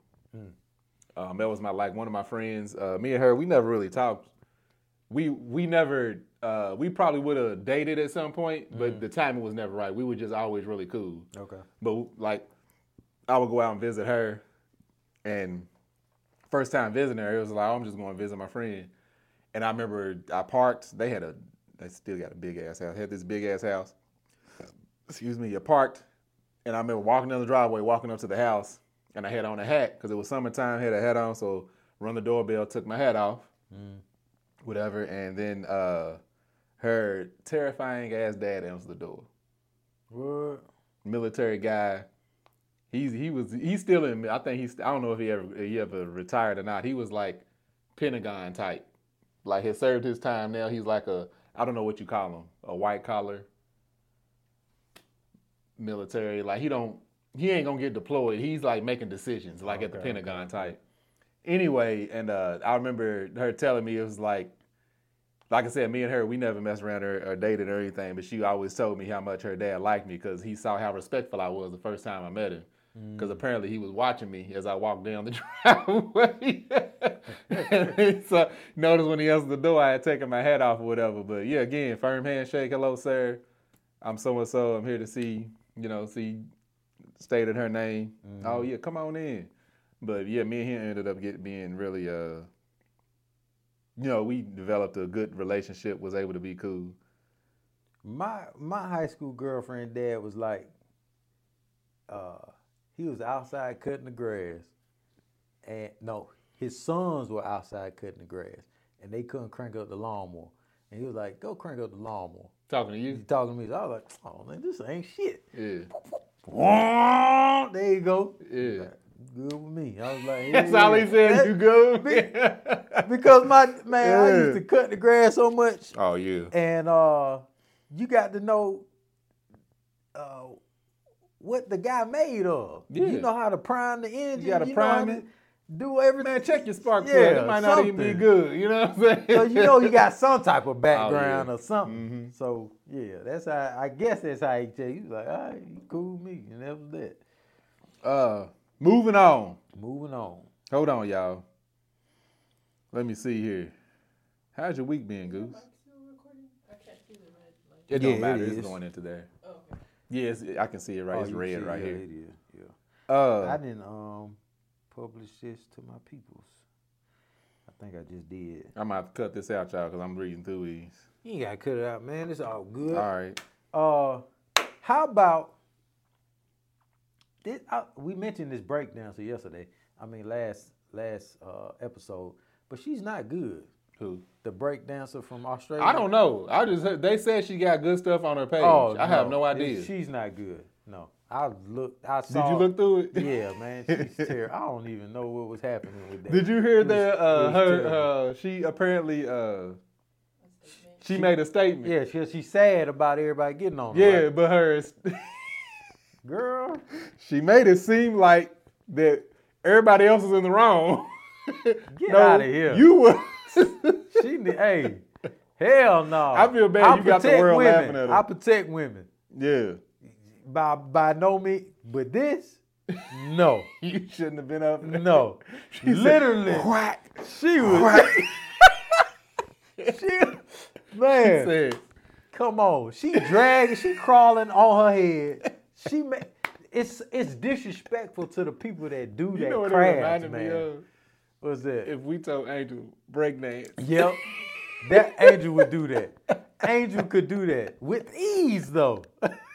[SPEAKER 2] That was one of my friends. Me and her, we never really talked. We never we probably would have dated at some point, but the timing was never right. We were just always really cool.
[SPEAKER 1] Okay.
[SPEAKER 2] But like, I would go out and visit her, and first time visiting her, it was like, oh, I'm just going to visit my friend. And I remember I parked. They still got a big ass house. Had this big ass house. Excuse me. I parked, and I remember walking down the driveway, walking up to the house, and I had on a hat because it was summertime. Had a hat on, so rung the doorbell, took my hat off, whatever, and then her terrifying ass dad answered the door.
[SPEAKER 1] What?
[SPEAKER 2] Military guy. He's still in. I think I don't know if he ever retired or not. He was like Pentagon type. Like he served his time. Now he's like I don't know what you call him, a white collar military. Like he ain't gonna get deployed. He's like making decisions, like at the Pentagon type. Anyway, and I remember her telling me it was like I said, me and her, we never messed around or dated or anything, but she always told me how much her dad liked me because he saw how respectful I was the first time I met him. Because apparently he was watching me as I walked down the driveway. And so noticed when he answered the door, I had taken my hat off or whatever. But yeah, again, firm handshake. Hello, sir. I'm so-and-so. I'm here to see, stated her name. Oh, yeah, come on in. But yeah, me and him ended up being really, we developed a good relationship, was able to be cool.
[SPEAKER 1] My high school girlfriend dad was like, he was outside cutting the grass. And no, his sons were outside cutting the grass. And they couldn't crank up the lawnmower. And he was like, go crank up the lawnmower.
[SPEAKER 2] Talking to you?
[SPEAKER 1] He's talking to me. So I was like, oh, man, this ain't shit.
[SPEAKER 2] Yeah.
[SPEAKER 1] There you go.
[SPEAKER 2] Yeah.
[SPEAKER 1] Like, good with me. I was like, hey,
[SPEAKER 2] that's all he said, you good?
[SPEAKER 1] Because I used to cut the grass so much.
[SPEAKER 2] Oh, yeah.
[SPEAKER 1] And you got to know what the guy made of.
[SPEAKER 2] Yeah.
[SPEAKER 1] You know how to prime the engine.
[SPEAKER 2] You got to prime it.
[SPEAKER 1] Do everything.
[SPEAKER 2] Man, check your spark plug. It might not even be good. You know what I'm saying?
[SPEAKER 1] So you got some type of background or something. Mm-hmm. So yeah, that's how. I guess that's how he tell you. Like, all right, you cool with me, and that was that.
[SPEAKER 2] Moving on.
[SPEAKER 1] Hold
[SPEAKER 2] on, y'all. Let me see here. How's your week been, Goose?
[SPEAKER 3] I can't see the red light.
[SPEAKER 2] It don't matter. It's going into there.
[SPEAKER 3] Oh, okay.
[SPEAKER 2] Yes, I can see it right. It's red right here.
[SPEAKER 1] It is. Yeah. I didn't publish this to my peoples. I think I just did.
[SPEAKER 2] I'm gonna have to cut this out, y'all, because I'm reading through these.
[SPEAKER 1] You ain't gotta cut it out, man. It's all good.
[SPEAKER 2] All right.
[SPEAKER 1] How about this? We mentioned this breakdancer yesterday. I mean, last episode, but she's not good.
[SPEAKER 2] Who?
[SPEAKER 1] The breakdancer from Australia.
[SPEAKER 2] I don't know. I just heard, they said she got good stuff on her page. I have no idea.
[SPEAKER 1] She's not good. No. I saw.
[SPEAKER 2] Did you look through it?
[SPEAKER 1] Yeah, man. She's terrible. I don't even know what was happening with that.
[SPEAKER 2] Did you hear that? She apparently she made a statement.
[SPEAKER 1] Yeah, she's sad about everybody getting on her.
[SPEAKER 2] Yeah,
[SPEAKER 1] right?
[SPEAKER 2] but hers.
[SPEAKER 1] Girl.
[SPEAKER 2] She made it seem like that everybody else is in the wrong.
[SPEAKER 1] Get out of here.
[SPEAKER 2] You were.
[SPEAKER 1] Hey, hell no.
[SPEAKER 2] I feel bad you got the world
[SPEAKER 1] women.
[SPEAKER 2] laughing at her.
[SPEAKER 1] I protect women.
[SPEAKER 2] Yeah.
[SPEAKER 1] By no means, but this, no.
[SPEAKER 2] You shouldn't have been up there.
[SPEAKER 1] No.
[SPEAKER 2] She
[SPEAKER 1] literally.
[SPEAKER 2] Said, quack.
[SPEAKER 1] She was.
[SPEAKER 2] Quack.
[SPEAKER 1] Man.
[SPEAKER 2] She said,
[SPEAKER 1] come on. She dragging, she crawling on her head. It's disrespectful to the people that do that
[SPEAKER 2] know what
[SPEAKER 1] craft,
[SPEAKER 2] it reminded
[SPEAKER 1] man.
[SPEAKER 2] me of?
[SPEAKER 1] What's that?
[SPEAKER 2] If we told Angel breakdance.
[SPEAKER 1] Yep. That Angel would do that. Angel could do that with ease, though.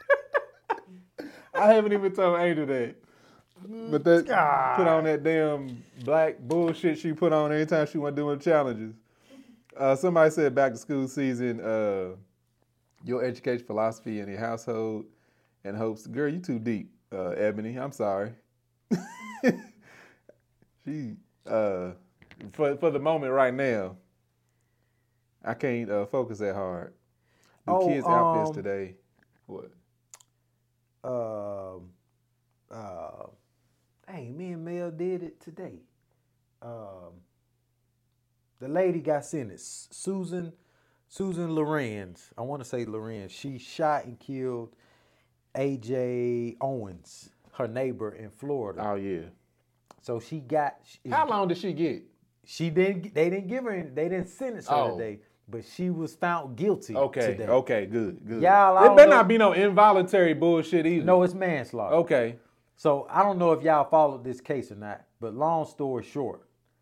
[SPEAKER 2] I haven't even told Angel that. But that put on that damn black bullshit she put on anytime she went doing challenges. Somebody said back to school season, your education philosophy in your household and hopes. Girl, you too deep, Ebony. I'm sorry. She for the moment right now, I can't focus that hard. The kids' outfits today. What?
[SPEAKER 1] Hey, me and Mel did it today. The lady got sentenced. Susan Lorenz. I want to say Lorenz. She shot and killed A.J. Owens, her neighbor in Florida.
[SPEAKER 2] Oh yeah.
[SPEAKER 1] So she got.
[SPEAKER 2] How long did she get?
[SPEAKER 1] She didn't. They didn't give her. They didn't sentence her today. but she was found guilty today.
[SPEAKER 2] Okay, good.
[SPEAKER 1] Y'all,
[SPEAKER 2] it better not be no involuntary bullshit either.
[SPEAKER 1] No, it's manslaughter.
[SPEAKER 2] Okay.
[SPEAKER 1] So I don't know if y'all followed this case or not, but long story short,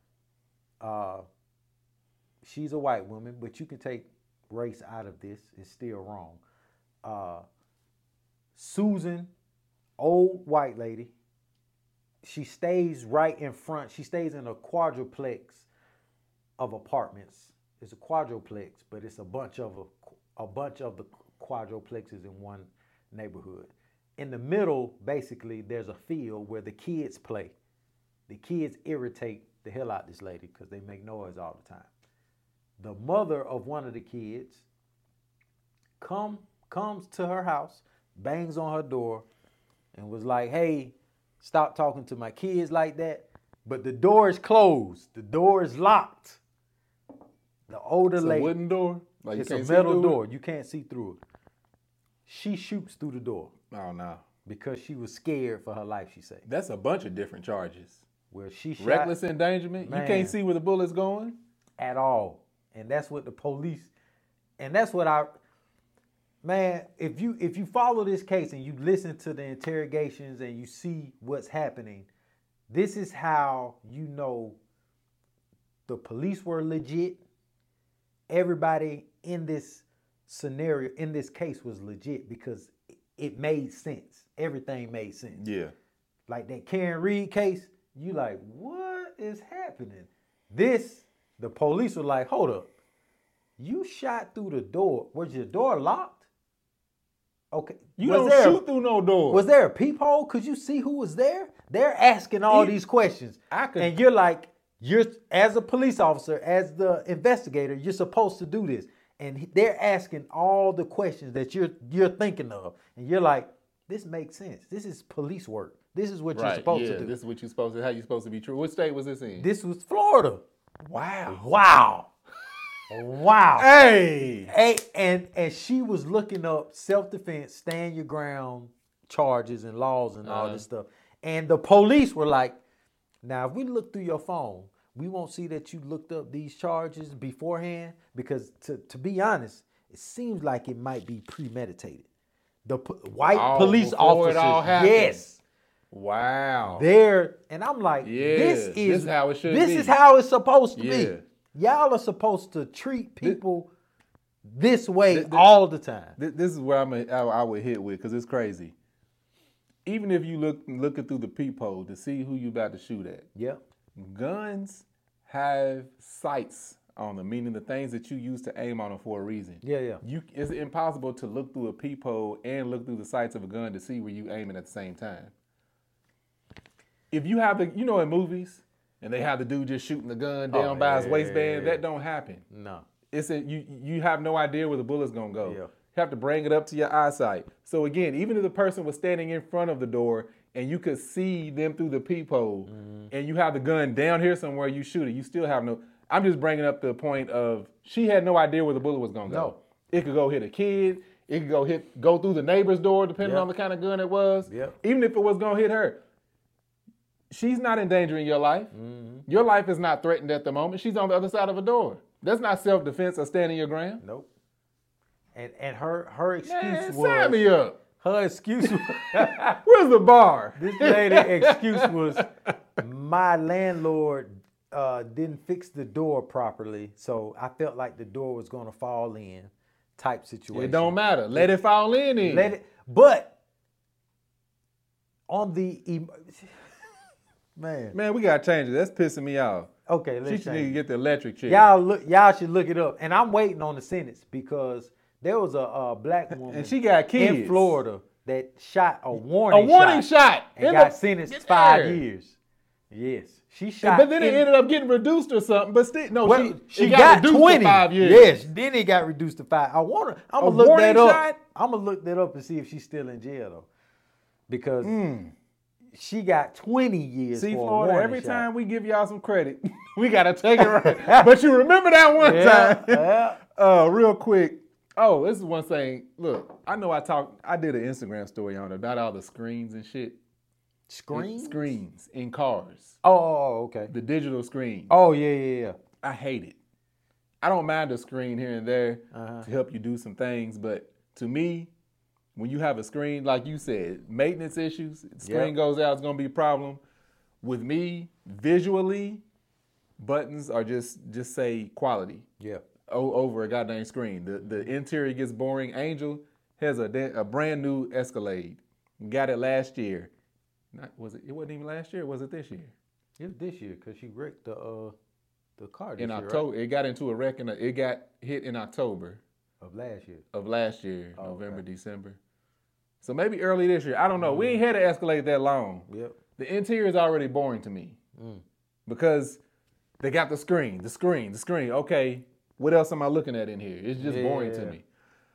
[SPEAKER 1] she's a white woman, but you can take race out of this. It's still wrong. Susan, old white lady, she stays right in front. She stays in a quadruplex of apartments. It's a quadruplex, but it's a bunch of the quadruplexes in one neighborhood. In the middle, basically, there's a field where the kids play. The kids irritate the hell out of this lady because they make noise all the time. The mother of one of the kids comes to her house, bangs on her door, and was like, hey, stop talking to my kids like that. But the door is closed. The door is locked. The older lady.
[SPEAKER 2] It's a wooden door?
[SPEAKER 1] Like it's a metal door. You can't see through it. She shoots through the door.
[SPEAKER 2] Oh, no.
[SPEAKER 1] Because she was scared for her life, she said.
[SPEAKER 2] That's a bunch of different charges.
[SPEAKER 1] Well, she shot.
[SPEAKER 2] Reckless endangerment? Man, you can't see where the bullet's going?
[SPEAKER 1] At all. And that's what the police, and that's what if you follow this case and you listen to the interrogations and you see what's happening, this is how you know the police were legit. Everybody in this scenario, in this case, was legit because it made sense. Everything made sense.
[SPEAKER 2] Yeah.
[SPEAKER 1] Like that Karen Reed case, you like, what is happening? The police were like, hold up. You shot through the door. Was your door locked? Okay.
[SPEAKER 2] You don't shoot through no door.
[SPEAKER 1] Was there a peephole? Could you see who was there? They're asking all these questions. And you're like, as a police officer, as the investigator, you're supposed to do this. And they're asking all the questions that you're thinking of. And you're like, this makes sense. This is police work. This is what you're supposed to do.
[SPEAKER 2] This is what how you're supposed to be true. What state was this in?
[SPEAKER 1] This was Florida.
[SPEAKER 2] Wow.
[SPEAKER 1] Hey. And she was looking up self-defense, stand your ground charges and laws and all this stuff. And the police were like, now if we look through your phone, we won't see that you looked up these charges beforehand because to be honest, it seems like it might be premeditated. The white police officers, yes.
[SPEAKER 2] Wow.
[SPEAKER 1] And I'm like, this is
[SPEAKER 2] how it should be.
[SPEAKER 1] This is how it's supposed to be. Y'all are supposed to treat people this way all the time.
[SPEAKER 2] This is where I would hit with because it's crazy. Even if you looking through the peephole to see who you about to shoot at.
[SPEAKER 1] Yep.
[SPEAKER 2] Guns have sights on them, meaning the things that you use to aim on them for a reason.
[SPEAKER 1] Yeah.
[SPEAKER 2] It's impossible to look through a peephole and look through the sights of a gun to see where you aiming at the same time. If you have in movies, and they have the dude just shooting the gun down by his waistband, that don't happen.
[SPEAKER 1] No.
[SPEAKER 2] It's you have no idea where the bullet's gonna go.
[SPEAKER 1] Yeah.
[SPEAKER 2] You have to bring it up to your eyesight. So again, even if the person was standing in front of the door and you could see them through the peephole, and you have the gun down here somewhere, you shoot it. You still have no. I'm just bringing up the point of she had no idea where the bullet was gonna go.
[SPEAKER 1] No.
[SPEAKER 2] It could go hit a kid. It could go through the neighbor's door, depending on the kind of gun it was.
[SPEAKER 1] Yep.
[SPEAKER 2] Even if it was gonna hit her. She's not endangering your life. Your life is not threatened at the moment. She's on the other side of a door. That's not self-defense or standing your ground.
[SPEAKER 1] Nope. And her excuse was...
[SPEAKER 2] sign me up.
[SPEAKER 1] Her excuse was...
[SPEAKER 2] Where's the bar?
[SPEAKER 1] This lady's excuse was, my landlord didn't fix the door properly, so I felt like the door was going to fall in type situation.
[SPEAKER 2] It don't matter. Let it fall in.
[SPEAKER 1] But on the... Man,
[SPEAKER 2] we gotta change it. That's pissing me off.
[SPEAKER 1] Okay,
[SPEAKER 2] she should need to get the electric chair.
[SPEAKER 1] Y'all should look it up. And I'm waiting on the sentence because there was a black woman
[SPEAKER 2] and she got kids
[SPEAKER 1] in Florida that shot a warning
[SPEAKER 2] shot
[SPEAKER 1] and got sentenced 5 years. Yes, she shot.
[SPEAKER 2] But then it ended up getting reduced or something. But still, no,
[SPEAKER 1] she got reduced 20 to 5 years. Yes, then it got reduced to 5. I'm gonna look that up. I'm gonna look that up and see if she's still in jail though, because. She got 20 years.
[SPEAKER 2] See,
[SPEAKER 1] for
[SPEAKER 2] Florida,
[SPEAKER 1] a
[SPEAKER 2] every
[SPEAKER 1] shot.
[SPEAKER 2] time we give y'all some credit, we got to take it right. But you remember that one time? Real quick. Oh, this is one thing. Look, I know I did an Instagram story on it about all the screens and shit.
[SPEAKER 1] Screens?
[SPEAKER 2] Screens in cars.
[SPEAKER 1] Oh, okay.
[SPEAKER 2] The digital screens.
[SPEAKER 1] Oh, yeah.
[SPEAKER 2] I hate it. I don't mind a screen here and there to help you do some things, but to me, when you have a screen, like you said, maintenance issues, screen goes out, it's gonna be a problem. With me, visually, buttons are just say quality.
[SPEAKER 1] Yeah.
[SPEAKER 2] Over a goddamn screen. The interior gets boring. Angel has a brand new Escalade. Got it last year. It wasn't even last year. Or was it this year?
[SPEAKER 1] It was this year because she wrecked the car this
[SPEAKER 2] in
[SPEAKER 1] year,
[SPEAKER 2] October.
[SPEAKER 1] Right?
[SPEAKER 2] It got into a wreck. It got hit in October
[SPEAKER 1] of last year.
[SPEAKER 2] November, December. So maybe early this year. I don't know. We ain't had an Escalade that long.
[SPEAKER 1] Yep.
[SPEAKER 2] The interior is already boring to me because they got the screen. Okay, what else am I looking at in here? It's just boring to me.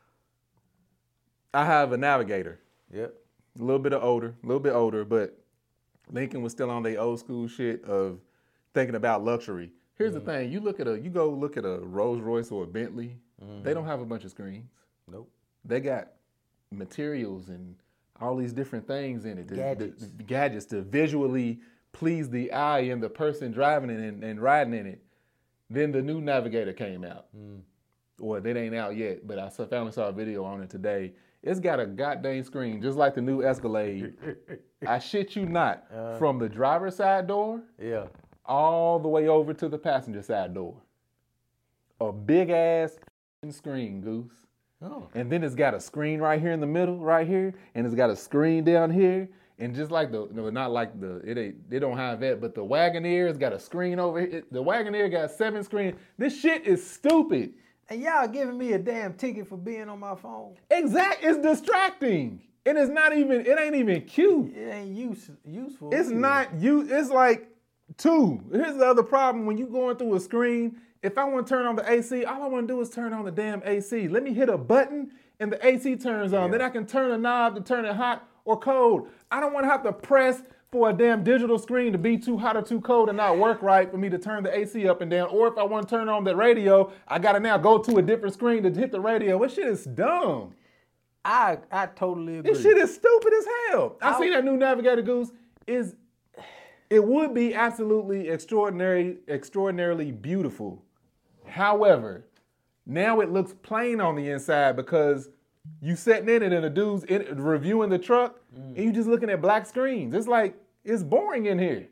[SPEAKER 2] I have a Navigator.
[SPEAKER 1] Yep.
[SPEAKER 2] A little bit older, but Lincoln was still on their old school shit of thinking about luxury. Here's the thing: you go look at a Rolls Royce or a Bentley. They don't have a bunch of screens.
[SPEAKER 1] Nope.
[SPEAKER 2] They got materials and all these different things in it. Gadgets to visually please the eye and the person driving it and riding in it. Then the new Navigator came out. Or that ain't out yet, but I finally saw a video on it today. It's got a goddamn screen, just like the new Escalade. I shit you not. From the driver's side door all the way over to the passenger side door. A big ass screen, Goose. Oh. And then it's got a screen right here in the middle, right here, and it's got a screen down here. And just like they don't have that, but the Wagoneer has got a screen over here. The Wagoneer got 7 screens. This shit is stupid.
[SPEAKER 1] And y'all giving me a damn ticket for being on my phone.
[SPEAKER 2] Exactly. It's distracting. And it ain't even cute.
[SPEAKER 1] It ain't useful.
[SPEAKER 2] It's not it's like 2. Here's the other problem. When you going through a screen, if I want to turn on the AC, all I want to do is turn on the damn AC. Let me hit a button and the AC turns on. Then I can turn a knob to turn it hot or cold. I don't want to have to press for a damn digital screen to be too hot or too cold and not work right for me to turn the AC up and down. Or if I want to turn on the radio, I got to now go to a different screen to hit the radio. This shit is dumb.
[SPEAKER 1] I totally agree.
[SPEAKER 2] This shit is stupid as hell. I see that new Navigator, Goose. It would be absolutely extraordinarily beautiful. However, now it looks plain on the inside because you sitting in it and the dude's reviewing the truck and you just looking at black screens. It's like, it's boring in here.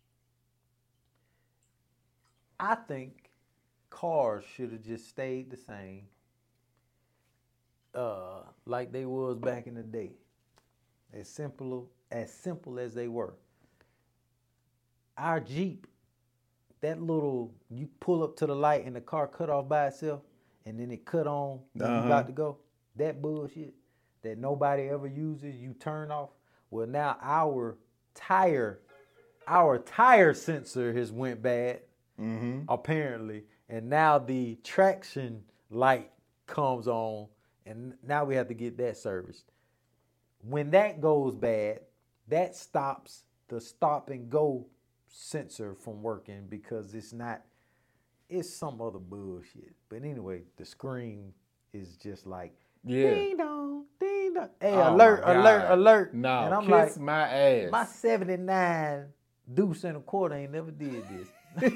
[SPEAKER 1] I think cars should have just stayed the same like they was back in the day. As simple as they were. Our Jeep, you pull up to the light and the car cut off by itself and then it cut on when you about to go. That bullshit that nobody ever uses, you turn off. Well, now our tire sensor has went bad, apparently, and now the traction light comes on, and now we have to get that serviced. When that goes bad, that stops the stop and go sensor from working because it's some other bullshit. But anyway, the screen is just like, ding dong, ding dong. Hey, alert.
[SPEAKER 2] No,
[SPEAKER 1] and I'm
[SPEAKER 2] kiss
[SPEAKER 1] like,
[SPEAKER 2] my ass.
[SPEAKER 1] My 79 deuce and a quarter ain't never did this.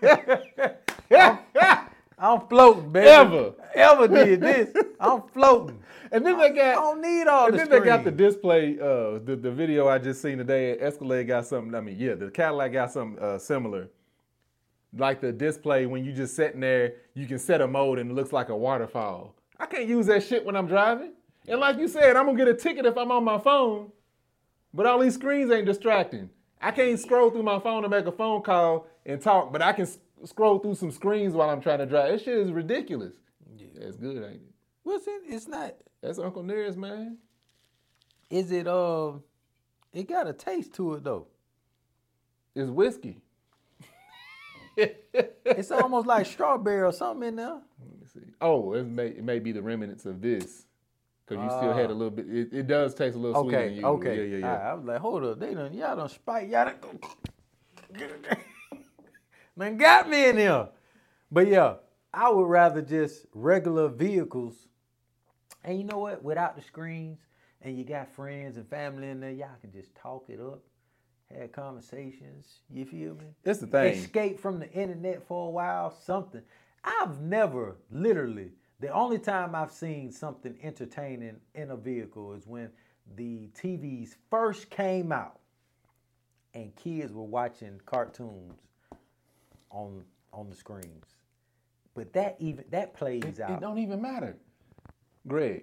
[SPEAKER 1] I'm floating, baby. Ever did this. I'm floating.
[SPEAKER 2] And then they got.
[SPEAKER 1] I don't need all
[SPEAKER 2] and
[SPEAKER 1] the
[SPEAKER 2] then
[SPEAKER 1] screen.
[SPEAKER 2] they got the display. The video I just seen today. Escalade got something. The Cadillac got something similar. Like the display when you just sitting there, you can set a mode and it looks like a waterfall. I can't use that shit when I'm driving. And like you said, I'm gonna get a ticket if I'm on my phone. But all these screens ain't distracting. I can't scroll through my phone to make a phone call and talk, but I can scroll through some screens while I'm trying to drive. This shit is ridiculous. Yeah, that's good, ain't it?
[SPEAKER 1] What's it? It's not.
[SPEAKER 2] That's Uncle Nearest, man.
[SPEAKER 1] Is it? It got a taste to it though.
[SPEAKER 2] It's whiskey.
[SPEAKER 1] It's almost like strawberry or something in there.
[SPEAKER 2] Let me see. Oh, it may be the remnants of this. Because you still had a little bit. It does taste a little sweeter than usual.
[SPEAKER 1] Okay.
[SPEAKER 2] Yeah.
[SPEAKER 1] I was like, hold up. Y'all done spike. Y'all done got me in here. But yeah, I would rather just regular vehicles. And you know what? Without the screens and you got friends and family in there, y'all can just talk it up. Had conversations, you feel me?
[SPEAKER 2] That's the thing.
[SPEAKER 1] Escape from the internet for a while, something. I've never, literally, the only time I've seen something entertaining in a vehicle is when the TVs first came out and kids were watching cartoons on the screens. But that plays out.
[SPEAKER 2] It don't even matter. Greg,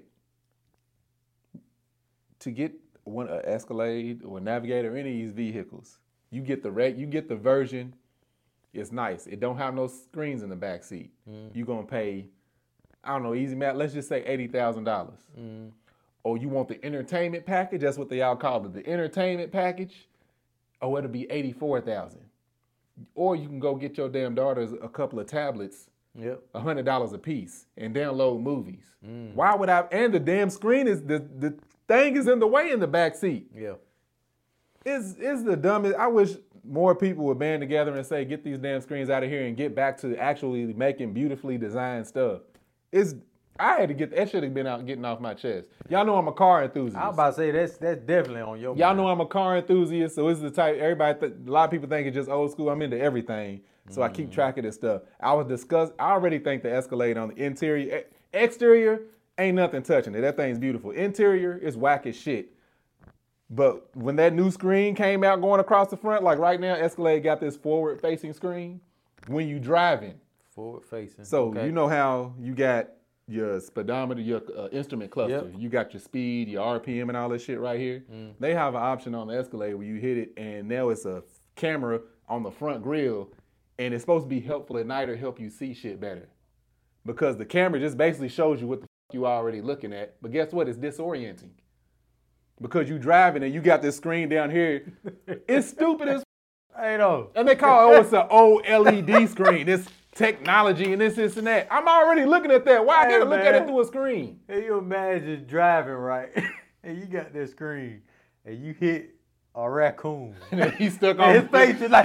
[SPEAKER 2] to get an Escalade or a Navigator or any of these vehicles, you get the version. It's nice. It don't have no screens in the back seat. You're gonna pay, I don't know, easy math. Let's just say $80,000. Or you want the entertainment package? That's what they all call it, the entertainment package. Oh, it'll be $84,000. Or you can go get your damn daughters a couple of tablets.
[SPEAKER 1] Yep.
[SPEAKER 2] $100 a piece and download movies. Why would I? And the damn screen is the thing is in the way in the back seat.
[SPEAKER 1] Yeah.
[SPEAKER 2] It's the dumbest. I wish more people would band together and say, get these damn screens out of here and get back to actually making beautifully designed stuff. I had to get that should have been out getting off my chest. Y'all know I'm a car enthusiast.
[SPEAKER 1] I was about to say that's definitely on your
[SPEAKER 2] Y'all
[SPEAKER 1] mind.
[SPEAKER 2] know I'm a car enthusiast, so it's the type a lot of people think it's just old school. I'm into everything. So I keep track of this stuff. I already think the Escalade on the interior, exterior, ain't nothing touching it. That thing's beautiful. Interior is whack as shit. But when that new screen came out going across the front, like right now, Escalade got this forward-facing screen when you driving.
[SPEAKER 1] Forward-facing.
[SPEAKER 2] So you know how you got your speedometer, your instrument cluster.
[SPEAKER 1] Yep.
[SPEAKER 2] You got your speed, your RPM, and all this shit right here. They have an option on the Escalade where you hit it, and now it's a camera on the front grille. And it's supposed to be helpful at night or help you see shit better. Because the camera just basically shows you what the fuck you already looking at. But guess what? It's disorienting. Because you driving and you got this screen down here. It's stupid as
[SPEAKER 1] I know.
[SPEAKER 2] And they call it's an OLED screen. It's technology and this and that. I'm already looking at that. Why I gotta look at it through a screen?
[SPEAKER 1] Hey, you imagine driving, right? And you got that screen and you hit a raccoon.
[SPEAKER 2] He's stuck on
[SPEAKER 1] his face is like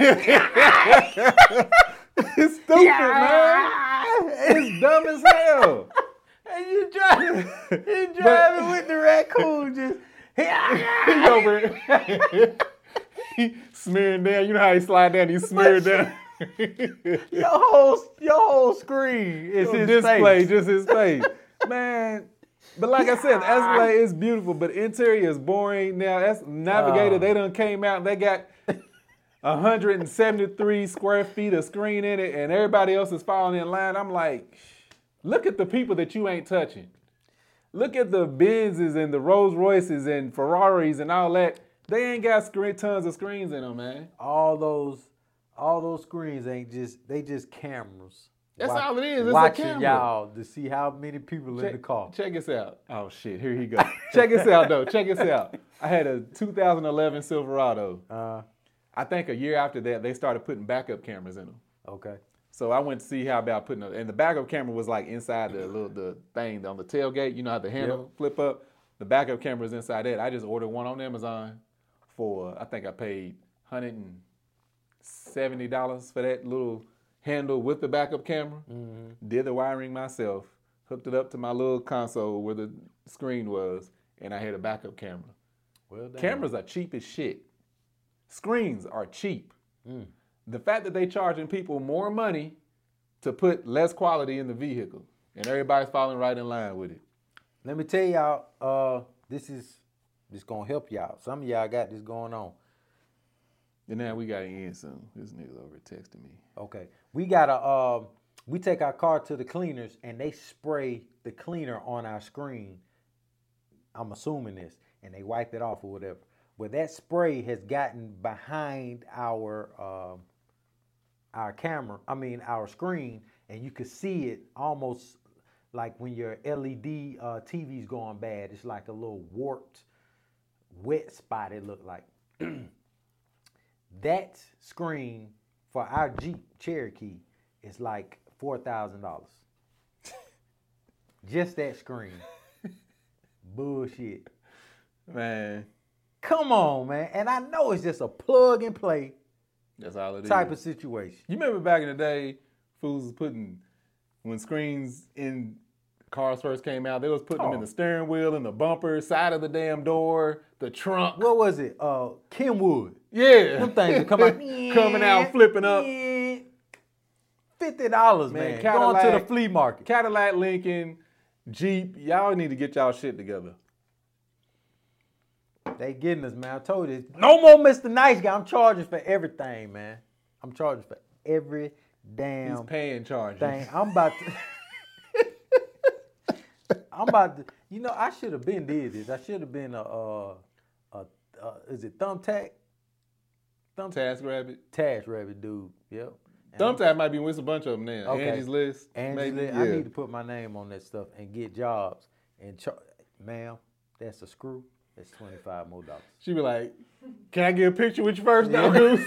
[SPEAKER 2] it's stupid, man. It's dumb as hell.
[SPEAKER 1] And you driving with the raccoon just
[SPEAKER 2] he over he smearing down. You know how he slide down, he smeared down.
[SPEAKER 1] your whole screen is his
[SPEAKER 2] display,
[SPEAKER 1] face.
[SPEAKER 2] just his face. Man. But like I said, the Escalade is beautiful, but interior is boring. Now, that's Navigator, they done came out, they got 173 square feet of screen in it, and everybody else is falling in line. I'm like, look at the people that you ain't touching. Look at the Benzes and the Rolls Royces and Ferraris and all that. They ain't got tons of screens in them, man.
[SPEAKER 1] All those screens they just cameras.
[SPEAKER 2] That's all it is. It's
[SPEAKER 1] watching
[SPEAKER 2] a camera.
[SPEAKER 1] y'all to see how many people in the car.
[SPEAKER 2] Check this out. Oh shit, here he go. Check this out though. Check this out. I had a 2011 Silverado. I think a year after that, they started putting backup cameras in them.
[SPEAKER 1] Okay.
[SPEAKER 2] So I went to see how about putting and the backup camera was like inside the thing on the tailgate. You know how the handle flip up? The backup camera was inside that. I just ordered one on Amazon for, I think I paid $170 for that little handle with the backup camera. Did the wiring myself, hooked it up to my little console where the screen was, and I had a backup camera.
[SPEAKER 1] Well done.
[SPEAKER 2] Cameras are cheap as shit. Screens are cheap. The fact that they charging people more money to put less quality in the vehicle, and everybody's falling right in line with it.
[SPEAKER 1] Let me tell y'all, this gonna help y'all. Some of y'all got this going on.
[SPEAKER 2] And now we gotta end soon. This nigga's over texting me.
[SPEAKER 1] Okay. We take our car to the cleaners and they spray the cleaner on our screen. I'm assuming this, and they wipe it off or whatever. But that spray has gotten behind our screen, and you could see it almost like when your LED TV's going bad. It's like a little warped, wet spot it looked like. That screen for our Jeep Cherokee is like $4,000. Just that screen. Bullshit.
[SPEAKER 2] Man.
[SPEAKER 1] Come on, man. And I know it's just a plug and play
[SPEAKER 2] That's all it
[SPEAKER 1] type
[SPEAKER 2] is.
[SPEAKER 1] of situation.
[SPEAKER 2] You remember back in the day, fools was putting, when screens in cars first came out, they was putting them in the steering wheel, in the bumper, side of the damn door, the trunk.
[SPEAKER 1] What was it? Kenwood.
[SPEAKER 2] Yeah.
[SPEAKER 1] Them things would come out.
[SPEAKER 2] Coming out, flipping up.
[SPEAKER 1] $50, man. Going to the flea market.
[SPEAKER 2] Cadillac, Lincoln, Jeep. Y'all need to get y'all shit together.
[SPEAKER 1] They getting us, man. I told you. No more Mr. Nice Guy. I'm charging for everything, man. I'm charging for every damn
[SPEAKER 2] He's paying charges.
[SPEAKER 1] thing. I'm about to. You know, I should have been did this. I should have been is it Thumbtack?
[SPEAKER 2] TaskRabbit.
[SPEAKER 1] TaskRabbit, dude. Yep.
[SPEAKER 2] Thumbtack might be with a bunch of them now.
[SPEAKER 1] Okay.
[SPEAKER 2] Angie's List.
[SPEAKER 1] Angie's List. I need to put my name on that stuff and get jobs. And ma'am, that's a screw. That's $25 more.
[SPEAKER 2] She be like, "Can I get a picture with you first, now, Goose?"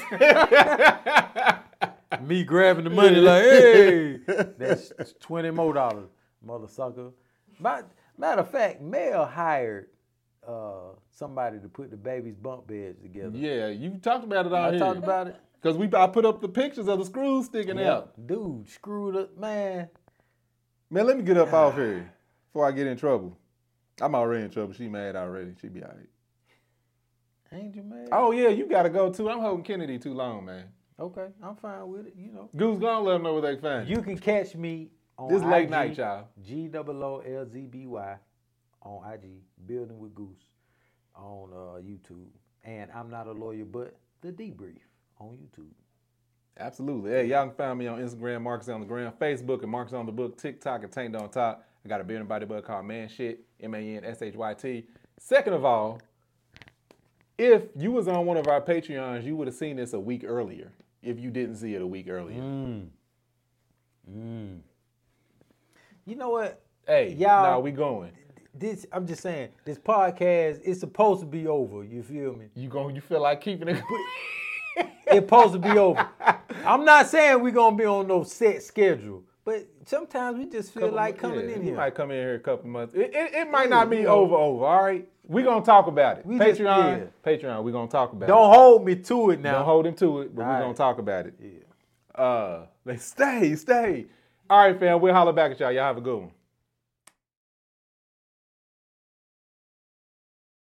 [SPEAKER 1] Me grabbing the money like, hey, that's $20 more, mother sucker. Matter of fact, Mel hired somebody to put the baby's bunk beds together.
[SPEAKER 2] Yeah, you talked about it on here.
[SPEAKER 1] I talked about it.
[SPEAKER 2] Because I put up the pictures of the screws sticking out.
[SPEAKER 1] Dude, screwed up, man.
[SPEAKER 2] Man, let me get up off here before I get in trouble. I'm already in trouble. She mad already. She be all right.
[SPEAKER 1] Ain't you mad?
[SPEAKER 2] Oh, yeah, you got to go, too. I'm holding Kennedy too long, man.
[SPEAKER 1] Okay, I'm fine with it, you know.
[SPEAKER 2] Goose, go on, let them know where they can find you.
[SPEAKER 1] You can catch me on
[SPEAKER 2] this late
[SPEAKER 1] IG,
[SPEAKER 2] night, y'all.
[SPEAKER 1] GOOLZBY on IG, Building with Goose on YouTube. And I'm Not a Lawyer, but The Debrief on YouTube.
[SPEAKER 2] Absolutely. Hey, y'all can find me on Instagram, Marcus on the Gram, Facebook, and Marcus on the Book, TikTok, and Tanked on Top. I got a beard and body book called Man Shit, MANSHYT. Second of all, if you was on one of our Patreons, you would have seen this a week earlier. If you didn't see it a week earlier.
[SPEAKER 1] You know what?
[SPEAKER 2] Hey, y'all, we going.
[SPEAKER 1] I'm just saying, this podcast is supposed to be over. You feel me?
[SPEAKER 2] You feel like keeping it?
[SPEAKER 1] It's supposed to be over. I'm not saying we're gonna be on no set schedule, but sometimes we just feel like coming in here.
[SPEAKER 2] We might come in here a couple months. It might not be over. All right. We're gonna talk about it. Patreon, we're gonna talk about it.
[SPEAKER 1] Don't hold me to it now.
[SPEAKER 2] Don't hold him to it, but we're gonna talk about it.
[SPEAKER 1] Yeah.
[SPEAKER 2] Stay. All right, fam. We'll holler back at y'all. Y'all have a good one.